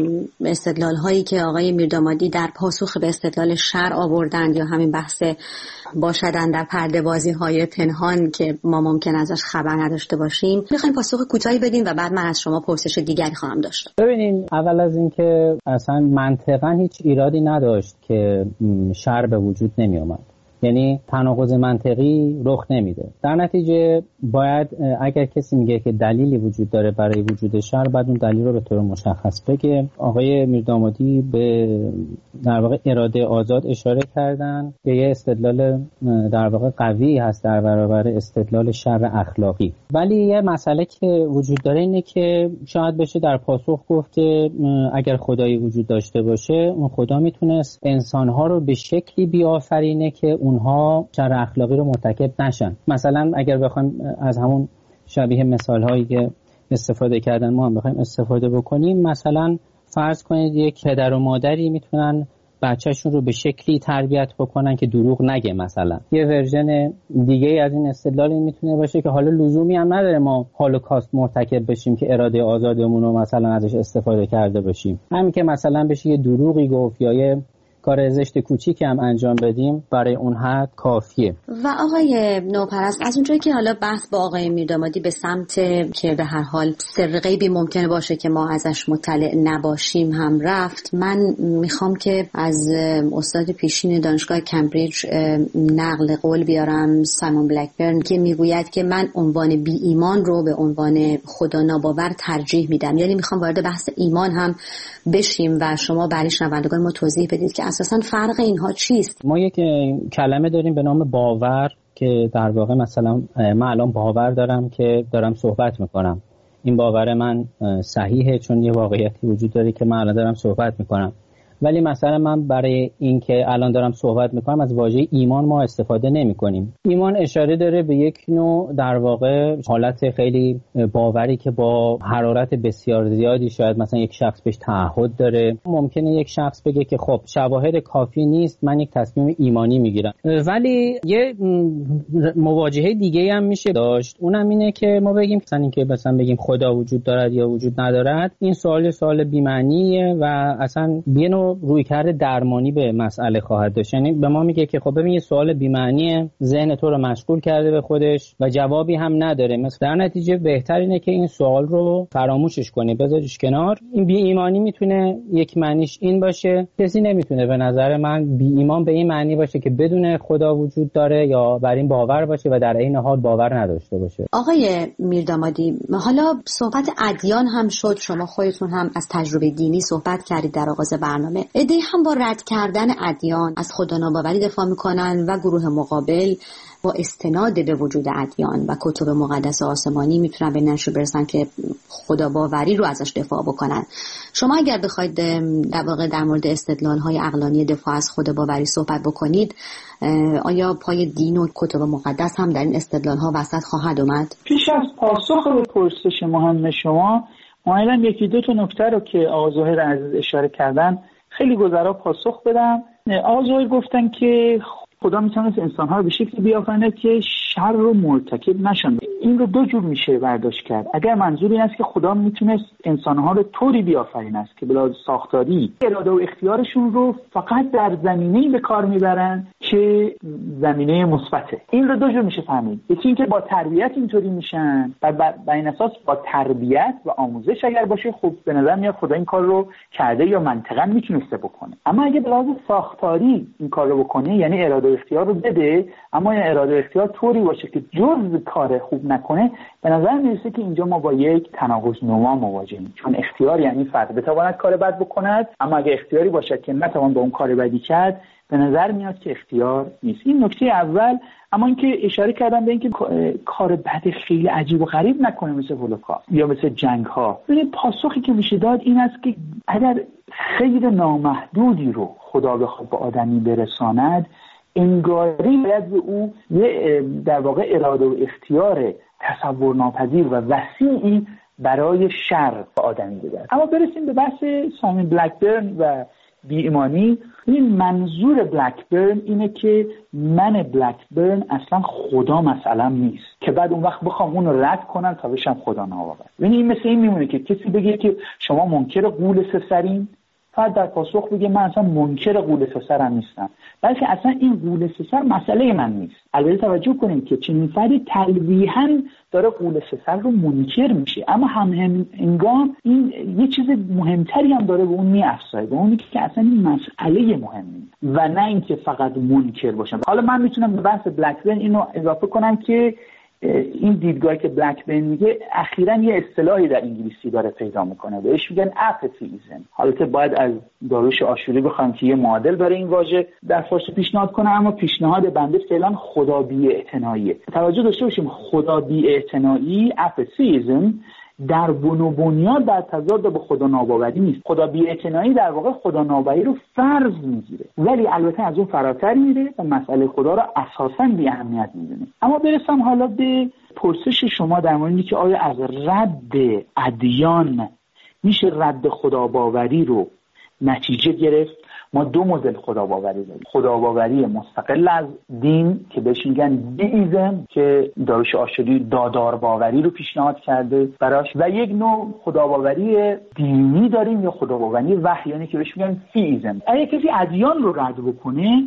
استدلال هایی که آقای میردامادی در پاسخ به استدلال شرع آوردند یا همین بحث باشدن در پرده بازی های پنهان که ما ممکن ازش خبر نداشته باشیم، میخوایم پاسخ کوتاهی بدیم و بعد من از شما پرسش دیگری خواهم داشت. ببینین، اول از این که اصلا منطقاً هیچ ایرادی نداشت که شرع به وجود نمی اومد، یعنی تناقض منطقی رخ نمیده. در نتیجه باید اگر کسی میگه که دلیلی وجود داره برای وجود شرع، بعد اون دلیل رو به طور مشخص بگه. آقای میردامادی به در واقع اراده آزاد اشاره کردن که یه استدلال در واقع قوی هست در برابر استدلال شرع اخلاقی. ولی یه مسئله که وجود داره اینه که شاید بشه در پاسخ گفت که اگر خدایی وجود داشته باشه، اون خدا میتونست انسانها رو به شکلی بیافرینه که اونها شرع اخلاقی رو مرتکب نشن. مثلا اگر بخوایم از همون شبیه مثال هایی که استفاده کردن ما هم بخوایم استفاده بکنیم، مثلا فرض کنید یک پدر و مادری میتونن بچه‌شون رو به شکلی تربیت بکنن که دروغ نگه. مثلا یه ورژن دیگه از این استدلال این میتونه باشه که حالا لزومی هم نداره ما هولوکاست مرتکب بشیم که اراده آزادمون رو مثلا ازش استفاده کرده باشیم. همین که مثلا بشه یه دروغی گفت یا یه کار زشت کوچیکی هم انجام بدیم، برای اون حد کافیه. و آقای نوپرست، از اونجایی که حالا بحث با آقای میردامادی به سمت که به هر حال سر غیبی ممکنه باشه که ما ازش مطلع نباشیم هم رفت، من میخوام که از استاد پیشین دانشگاه کمبریج نقل قول بیارم، سایمون بلکبرن، که میگوید که من عنوان بی ایمان رو به عنوان خدا ناباور ترجیح میدم. یعنی میخوام وارد بحث ایمان هم بشیم و شما برای شنوندگان ما توضیح بدید که اساساً فرق اینها چیست. ما یک کلمه داریم به نام باور که در واقع مثلا من الان باور دارم که دارم صحبت میکنم، این باور من صحیحه چون یه واقعیتی وجود داره که من الان دارم صحبت میکنم. ولی مثلا من برای این که الان دارم صحبت میکنم از واژه ایمان ما استفاده نمی کنیم. ایمان اشاره داره به یک نوع در واقع حالت خیلی باوری که با حرارت بسیار زیادی، شاید مثلا یک شخص بهش تعهد داره. ممکنه یک شخص بگه که خب شواهد کافی نیست، من یک تصمیم ایمانی میگیرم. ولی یه مواجهه دیگه هم میشه داشت، اونم اینه که ما بگیم مثلا اینکه مثلا بگیم خدا وجود دارد یا وجود ندارد، این سوال بی معنیه و اصلا بینو روی کرده درمانی به مسئله خواهد داشت. یعنی به ما میگه که خب ببین یه سوال بی‌معنیه، ذهن تو رو مشغول کرده به خودش و جوابی هم نداره. مثلا در نتیجه بهتر اینه که این سوال رو فراموشش کنی، بذاریش کنار. این بی ایمانی میتونه یک معنیش این باشه، کسی نمیتونه به نظر من بی ایمان به این معنی باشه که بدون خدا وجود داره یا بر این باور باشه و در این حال باور نداشته باشه. آقای میردامادی، حالا صحبت ادیان هم شد، شما خودتون هم از تجربه دینی صحبت کردید در آغاز برنامه. ایده هم با رد کردن ادیان از خدا ناباوری دفاع میکنن و گروه مقابل با استناد به وجود ادیان و کتب مقدس آسمانی میتونن به نتیجه برسن که خدا باوری رو ازش دفاع بکنن. شما اگر بخواید در واقع در مورد استدلال‌های عقلانی دفاع از خدا باوری صحبت بکنید، آیا پای دین و کتب مقدس هم در این استدلال‌ها وسط خواهد اومد؟ پیش از پاسخ به پرسش مهم شما، مایلم یکی دو تا نکته رو که آقا ظاهر عزیز اشاره کردن خیلی گذرا پاسخ بدم. آقا ظاهر گفتن که خدا میتونست انسان‌ها رو به شکلی بیافرینه که شر رو مرتکب نشن. این رو دو جور میشه برداشت کرد. اگر منظور این است که خدا میتونست انسان‌ها رو طوری بیافرینه است که بلا ساختاری اراده و اختیارشون رو فقط در زمینه‌ای به کار میبرن که زمینه مثبته، این رو دو جور میشه فهمید. یکی اینکه با تربیت اینطوری میشن و بر این اساس با تربیت و آموزش اگر باشه، خب به نظر میاد خدا این کار رو کرده یا منطقاً میتونسته بکنه. اما اگه به لحاظ ساختاری این کار رو بکنه، یعنی اراده و اختیار رو بده، اما این اراده و اختیار طوری باشه که جز کار خوب نکنه، به نظر میرسه که اینجا ما با یک تناقض نما مواجهیم. چون اختیار یعنی فرد بتواند کار بد بکند، اما اگه اختیاری باشد که نتوان با اون کار بدی کرد، به نظر میاد که اختیار نیست. این نکته اول. اما اینکه اشاره کردم به اینکه کار بد خیلی عجیب و غریب نکنه مثل هولوکاست یا مثل جنگ ها. ببین پاسخی که میشه داد این است که اگر خیر نامحدودی رو خدا بخواد به آدمی برساند، انگاری باید به او در واقع اراده و اختیار تصور ناپذیر و وسیعی برای شر به آدمی بده. اما برسیم به بحث ساموئل بلکبرن و بی ایمانی. این منظور بلکبرن اینه که من بلکبرن اصلا خدا مثلا نیست که بعد اون وقت بخوام اون رو رد کنم تا بشم خدا ناآور. یعنی این مثل این میمونه که کسی بگه که شما منکر غول سسرین، فقط در پاسخ بگه من اصلا منکر غول سسرم نیستم، بلکه اصلا این غول سسر مسئله من نیست. البته توجه کنیم که چنین فردی تلویحاً داره غول سسر رو منکر میشه، اما همگام این یه چیز مهمتری هم داره به اون میافزاید، به اونی که اصلا این مسئله مهمی و نه اینکه فقط منکر باشم. حالا من میتونم به بحث بلکبرن اینو اضافه کنم که این دیدگاهی که بلکبرن میگه اخیراً یه اصطلاحی در انگلیسی داره پیدا میکنه، بهش میگن اپاتیزم. حالا که باید از داریوش آشوری بخوام که یه معادل برای این واژه در فارسی پیشنهاد کنه، اما پیشنهاد بنده فعلا خدا بی‌اعتناییه. توجه داشته باشیم خدا بی‌اعتنایی، اپاتیزم، در بنیاد در تضاد با خدا ناباوری نیست. خدا بی‌اعتنایی در واقع خدا ناباوری رو فرض میگیره، ولی البته از اون فراتر میره و مسئله خدا رو اساساً بی اهمیت میدونه. اما برسم حالا به پرسش شما در مورد اینکه آیا از رد ادیان میشه رد خدا باوری رو نتیجه گرفت؟ ما دو مدل خداباوری داریم. خداباوری مستقل از دین که بهش میگن دیئیزم که داریوش آشوری دادار باوری رو پیشنهاد کرده براش، و یک نوع خداباوری دینی داریم یا خداباوری وحیانی که بهش میگن فیئیزم. اگه کسی ادیان رو رد بکنه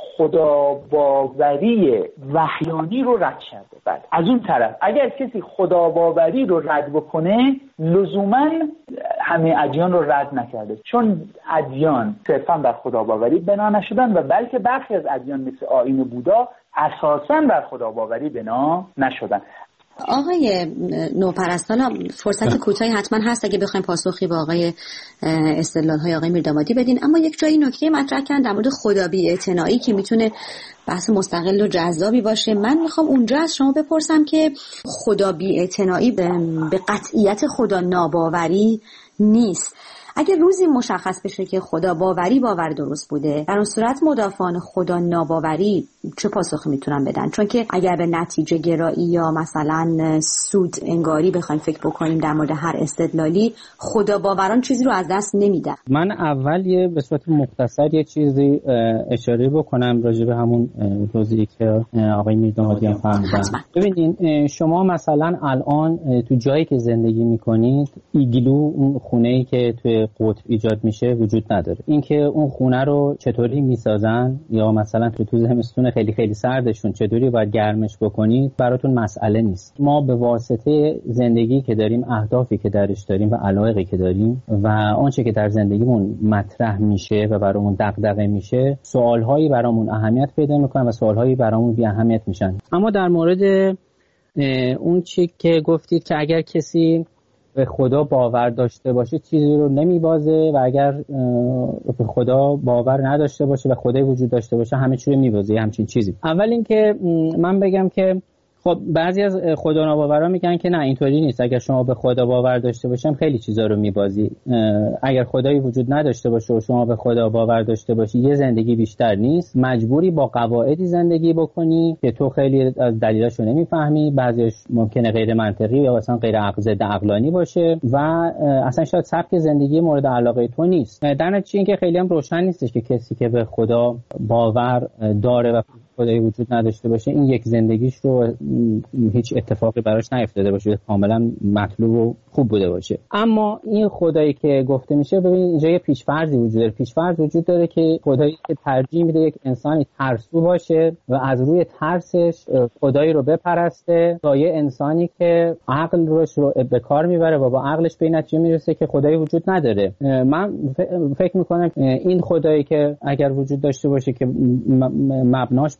خداباوری وحیانی رو رد کرده. بعد از اون طرف اگر کسی خداباوری رو رد بکنه لزوما همه ادیان رو رد نکرده، چون ادیان صرفا بر خداباوری بنا نشدن و بلکه برخی از ادیان مثل آیین بودا اساسا بر خداباوری بنا نشدن. آقای نوپرستان فرصت کوتاهی حتما هست اگه بخوایم پاسخی به آقای استدلال‌های آقای میردامادی بدین، اما یک جایی نکته مطرح کردن در مورد خدا بی‌اعتنایی که میتونه بحث مستقل و جذابی باشه. من میخوام اونجا از شما بپرسم که خدا بی‌اعتنایی به قطعیت خدا ناباوری نیست. اگر روزی مشخص بشه که خدا باوری باور درست بوده، در اون صورت مدافعان خدا ناباوری چه پاسخی میتونن بدن؟ چون که اگر به نتیجه گرایی یا مثلا سود انگاری بخوایم فکر بکنیم در مورد هر استدلالی، خدا باوران چیزی رو از دست نمیدن. من اول به صورت مختصر یه چیزی اشاره بکنم راجع به همون توضیحی که آقای میردامادی هم فرمودن. ببینید شما مثلا الان تو جایی که زندگی میکنید ایگلو، اون خونه‌ای که توی قطب ایجاد میشه وجود نداره. اینکه اون خونه رو چطوری میسازن یا مثلا تو زمستون خیلی خیلی سردشون چطوری باید گرمش بکنید براتون مسئله نیست. ما به واسطه زندگی که داریم، اهدافی که درش داریم و علایقی که داریم و آنچه که در زندگیمون مطرح میشه و برامون دغدغه میشه، سوالهایی برامون اهمیت پیدا میکنن و سوالهایی برامون بی اهمیت میشن. اما در مورد اون چی که گفتید که اگر کسی به خدا باور داشته باشه چیزی رو نمیبازه و اگر به خدا باور نداشته باشه و خدای وجود داشته باشه همه چی رو میبازه، همچین چیزی. اول اینکه من بگم که خب بعضی از خدا ناباورا میگن که نه اینطوری نیست، اگر شما به خدا باور داشته باشم خیلی چیزا رو میبازی. اگر خدایی وجود نداشته باشه و شما به خدا باور داشته باشی یه زندگی بیشتر نیست، مجبوری با قواعدی زندگی بکنی که تو خیلی از دلایلشو نمیفهمی، بعضیش ممکنه غیر منطقی یا اصلا غیر عقلانی باشه و اصلا شاید سبک زندگی مورد علاقه تو نیست. در نتیجه اینکه خیلی هم روشن نیستش که کسی که به خدا باور داره و خدایی وجود نداشته باشه این یک زندگیش رو هیچ اتفاقی براش نیفتاده باشه، کاملا مطلوب و خوب بوده باشه. اما این خدایی که گفته میشه، ببینید اینجا یه پیش‌فرضی وجود داره. پیش‌فرض وجود داره که خدایی که ترجیح میده یک انسانی ترسو باشه و از روی ترسش خدایی رو بپرسته تا یه انسانی که عقل رو به کار میبره و با عقلش به نتیجه میرسه که خدایی وجود نداره. من فکر میکنم این خدایی که اگر وجود داشته باشه که مبناش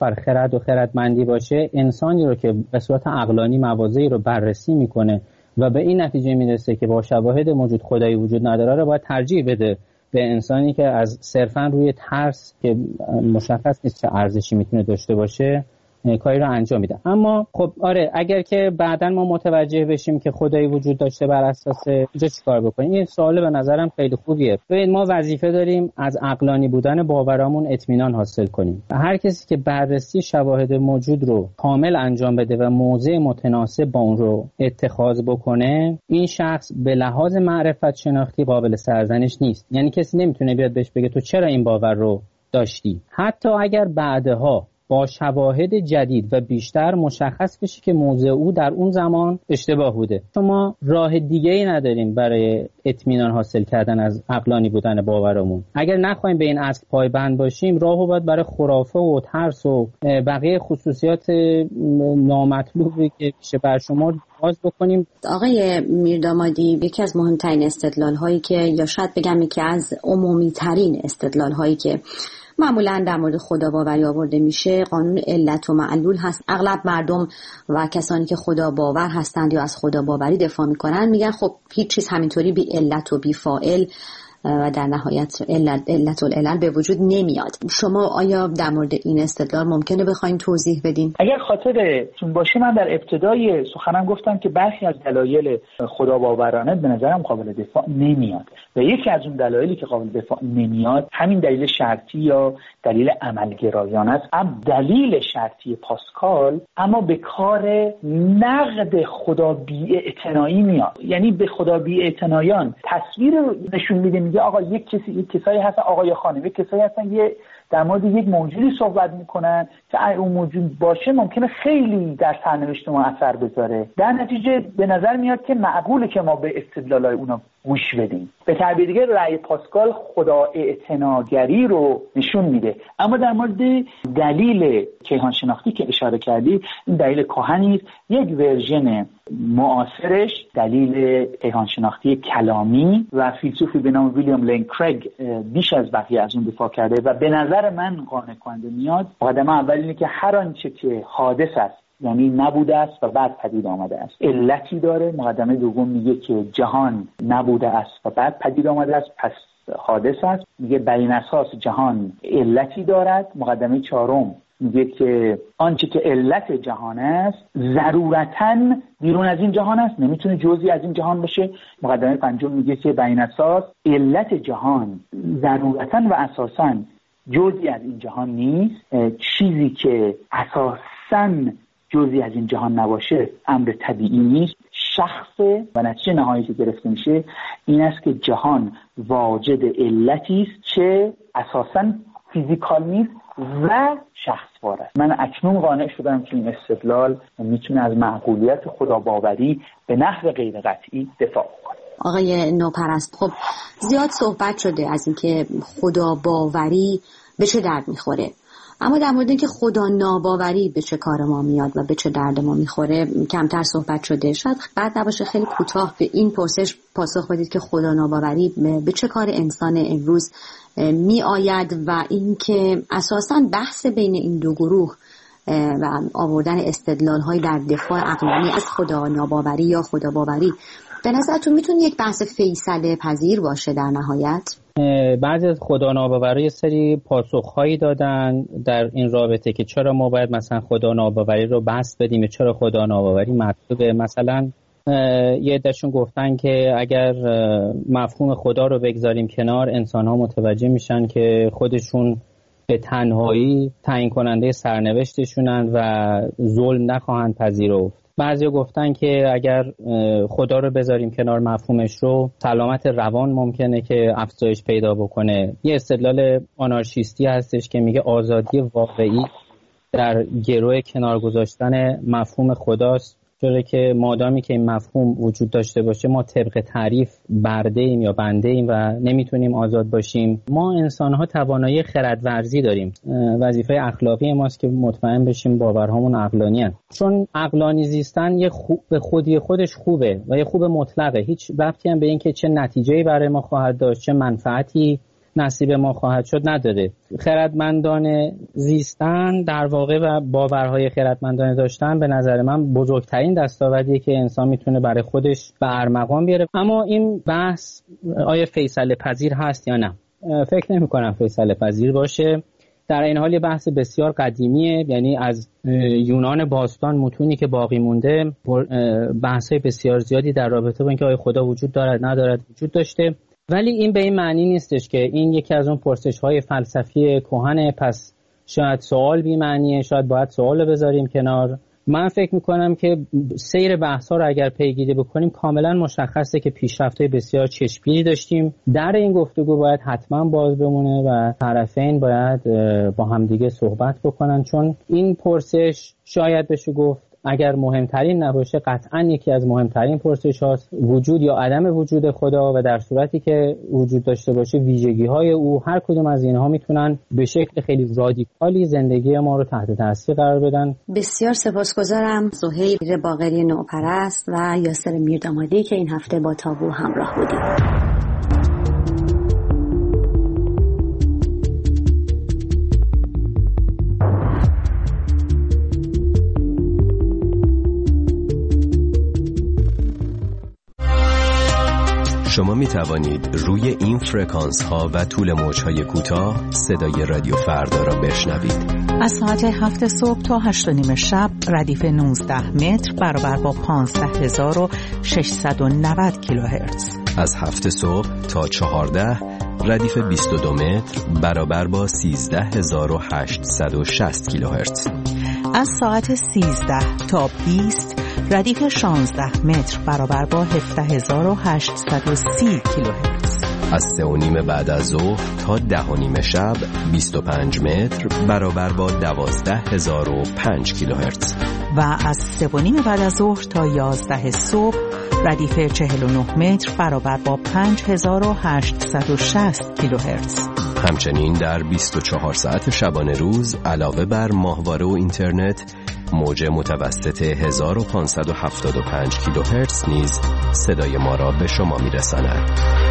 بر خرد و خردمندی باشه، انسانی رو که به صورت عقلانی موازی رو بررسی میکنه و به این نتیجه میرسه که با شواهد موجود خدایی وجود نداره رو باید ترجیح بده به انسانی که از صرفا روی ترس که مشخص نیست چه ارزشی میتونه داشته باشه کاری رو انجام میده. اما خب آره، اگر که بعداً ما متوجه بشیم که خدایی وجود داشته، بر اساس اینجا چیکار بکنیم؟ این سوال به نظرم خیلی خوبیه. ببین، ما وظیفه داریم از عقلانی بودن باورامون اطمینان حاصل کنیم و هر کسی که بررسی شواهد موجود رو کامل انجام بده و موضع متناسب با اون رو اتخاذ بکنه، این شخص به لحاظ معرفت شناختی قابل سرزنش نیست. یعنی کسی نمیتونه بیاد بهش بگه تو چرا این باور رو داشتی، حتی اگر بعدها با شواهد جدید و بیشتر مشخص بشه که موضع او در اون زمان اشتباه بوده. ما راه دیگه‌ای نداریم برای اطمینان حاصل کردن از عقلانی بودن باورمون. اگر نخوایم به این اصل پایبند باشیم، راهو باید برای خرافه و ترس و بقیه خصوصیات نامطلوبی که میشه بر شما باز بکنیم. آقای میردامادی، یکی از مهمترین استدلال‌هایی که یا شاید بگم یکی از عمومی‌ترین استدلال‌هایی که معمولا در مورد خدا باوری آورده میشه قانون علت و معلول هست. اغلب مردم و کسانی که خدا باور هستند یا از خدا باوری دفاع میکنن میگن خب هیچ چیز همینطوری بی علت و بی فاعل و در نهایت علت العلل به وجود نمیاد. شما آیا در مورد این استدلال ممکنه بخواید توضیح بدین؟ اگر خاطرتون باشه من در ابتدای سخنم گفتم که برخی از دلایل خدا باورانه به نظرم قابل دفاع نمیاد و یکی از اون دلایلی که قابل دفاع نمیاد همین دلیل شرطی یا دلیل عملگرایانه است. دلیل شرطی پاسکال اما به کار نقد خدا بی‌اعتنایی میاد. یعنی به خدا بی‌اعتنایان تصویر نشون میده آقا یک کسایی هستن، آقای خانم، یک کسایی هستن در مورد یک موجودی صحبت میکنن که اون موجود باشه ممکنه خیلی در سرنوشت ما اثر بذاره. در نتیجه به نظر میاد که معقوله که ما به استدلالای اونا گوش بدیم. به تعبیر دیگه رأی پاسکال خدا اعتناگری رو نشون میده. اما در مورد دلیل کیهان شناختی که اشاره کردی، این دلیل کهنی است. یک ورژن معاصرش دلیل کیهان شناختی کلامی و فیلسوفی به نام ویلیام لین کریگ بیش از بقیه از اون دفاع کرده و به نظر من قانع کننده میاد. مقدمه اول اینه که هر آنچه که حادث است، یعنی نبوده است و بعد پدید آمده است، علتی داره. مقدمه دوم میگه که جهان نبوده است و بعد پدید آمده است، پس حادث است. میگه بر این اساس جهان علتی دارد. مقدمه چهارم میگه که آنچه که علت جهان است ضرورتاً بیرون از این جهان است، نمیتونه جزئی از این جهان باشه. مقدمه پنجم میگه که بر این اساس علت جهان ضرورتاً و اساساً جزئی از این جهان نیست. چیزی که اساساً جزئی از این جهان نباشه امر طبیعی نیست، شخص. و نتیجه نهایی که گرفته میشه این است که جهان واجد علتی است که اساساً فیزیکال نیست و شخصوار است. من اکنون قانع شدم که این استدلال میتونه از معقولیت خدا باوری به نحو غیر قطعی دفاع کنه. آقای نوپرست، خب زیاد صحبت شده از اینکه خدا باوری به چه درد میخوره، اما در مورد اینکه خدا ناباوری به چه کار ما میاد و به چه درد ما میخوره کمتر صحبت شده. شاید بعد نباشه خیلی کوتاه به این پرسش پاسخ بدید که خدا ناباوری به چه کار انسان امروز می آید و اینکه اساساً بحث بین این دو گروه و آوردن استدلال‌های در دفاع عقلانی از خدا ناباوری یا خدا باوری به نظرتون میتونه یک بحث فیصله پذیر باشه در نهایت؟ بعضی از خدا ناباوری یه سری پاسخ‌هایی دادن در این رابطه که چرا ما باید مثلا خدا ناباوری رو بحث بدیم یا چرا خدا ناباوری مطلوبه. مثلا یه عده‌شون گفتن که اگر مفهوم خدا رو بگذاریم کنار، انسان‌ها متوجه میشن که خودشون به تنهایی تعیین کننده سرنوشتشونن و ظلم نخواهند پذیرفت. بعضی گفتن که اگر خدا رو بذاریم کنار مفهومش رو، سلامت روان ممکنه که افزایش پیدا بکنه. یه استدلال آنارشیستی هستش که میگه آزادی واقعی در گروه کنار گذاشتن مفهوم خداست، چرا که مادامی که این مفهوم وجود داشته باشه ما طبق تعریف برده ایم یا بنده ایم و نمیتونیم آزاد باشیم. ما انسان‌ها توانایی خردورزی داریم. وظیفه اخلاقی ماست که مطمئن بشیم باورهامون عقلانی هستند. چون عقلانی زیستن به خودی خودش خوبه و یه خوب مطلقه، هیچ ربطی هم به این که چه نتیجه‌ای برای ما خواهد داشت، چه منفعتی نصیب ما خواهد شد نداره. خردمندانه زیستن در واقع و باورهای خردمندانه داشتن به نظر من بزرگترین دستاوردیه که انسان میتونه برای خودش به ارمغان بیاره. اما این بحث آیا فیصله پذیر هست یا نه؟ فکر نمی کنم فیصله پذیر باشه. در این حال یه بحث بسیار قدیمیه، یعنی از یونان باستان متونی که باقی مونده بحث‌های بسیار زیادی در رابطه با اینکه آیا خدا وجود دارد ندارد وجود داشته، ولی این به این معنی نیستش که این یکی از اون پرسش‌های فلسفی کهنه. پس شاید سوال بی معنیه، شاید باید سوال رو بذاریم کنار. من فکر میکنم که سیر بحث‌ها رو اگر پیگیری بکنیم کاملا مشخصه که پیشرفت‌های بسیار چشمگیری داشتیم. در این گفتگو باید حتما باز بمونه و طرفین باید با همدیگه صحبت بکنن، چون این پرسش شاید بشه گفت اگر مهمترین نباشه قطعا یکی از مهمترین پرسش هاست، وجود یا عدم وجود خدا، و در صورتی که وجود داشته باشه ویژگی های او. هر کدوم از اینها میتونن به شکل خیلی رادیکالی زندگی ما رو تحت تاثیر قرار بدن. بسیار سپاسگزارم سهیل باقری نوپرست و یاسر میردامادی که این هفته با تابو همراه بودیم. شما می توانید روی این فرکانس ها و طول موج های کوتاه صدای رادیو فردا را بشنوید. از ساعت 7 صبح تا 8 و نیم شب ردیف 19 متر برابر با 15690 کیلوهرتز. از 7 صبح تا 14 ردیف 22 متر برابر با 13860 کیلوهرتز. از ساعت 13 تا 20 ردیف 16 متر برابر با 17830 کیلوهرتز. از 3:30 بعد از ظهر تا 10:30 شب 25 متر برابر با 12005 کیلوهرتز. و از 3:30 بعد از ظهر تا 11 صبح ردیف 49 متر برابر با 5860 کیلوهرتز. همچنین در 24 ساعت شبانه روز علاوه بر ماهواره و اینترنت موج متوسط 1575 کیلوهرتز نیز صدای ما را به شما میرساند.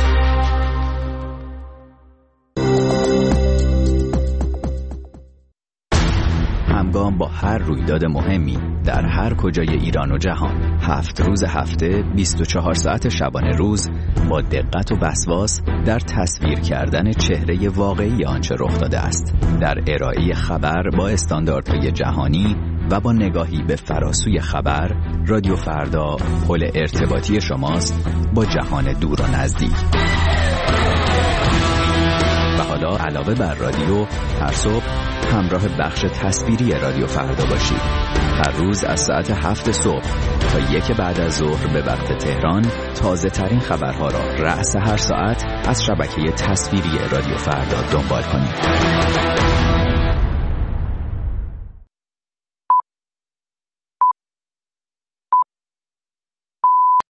همگام با هر رویداد مهمی در هر کجای ایران و جهان 7 روز هفته 24 ساعت شبانه روز با دقت و وسواس در تصویر کردن چهره واقعی آنچه رخ داده است، در ارائه خبر با استانداردهای جهانی و با نگاهی به فراسوی خبر. رادیو فردا پل ارتباطی شماست با جهان دور و نزدیک. و حالا علاوه بر رادیو هر صبح همراه بخش تصویری رادیو فردا باشید. هر روز از ساعت 7 صبح تا 1 بعد از ظهر به وقت تهران تازه ترین خبرها را رأس هر ساعت از شبکه تصویری رادیو فردا دنبال کنید.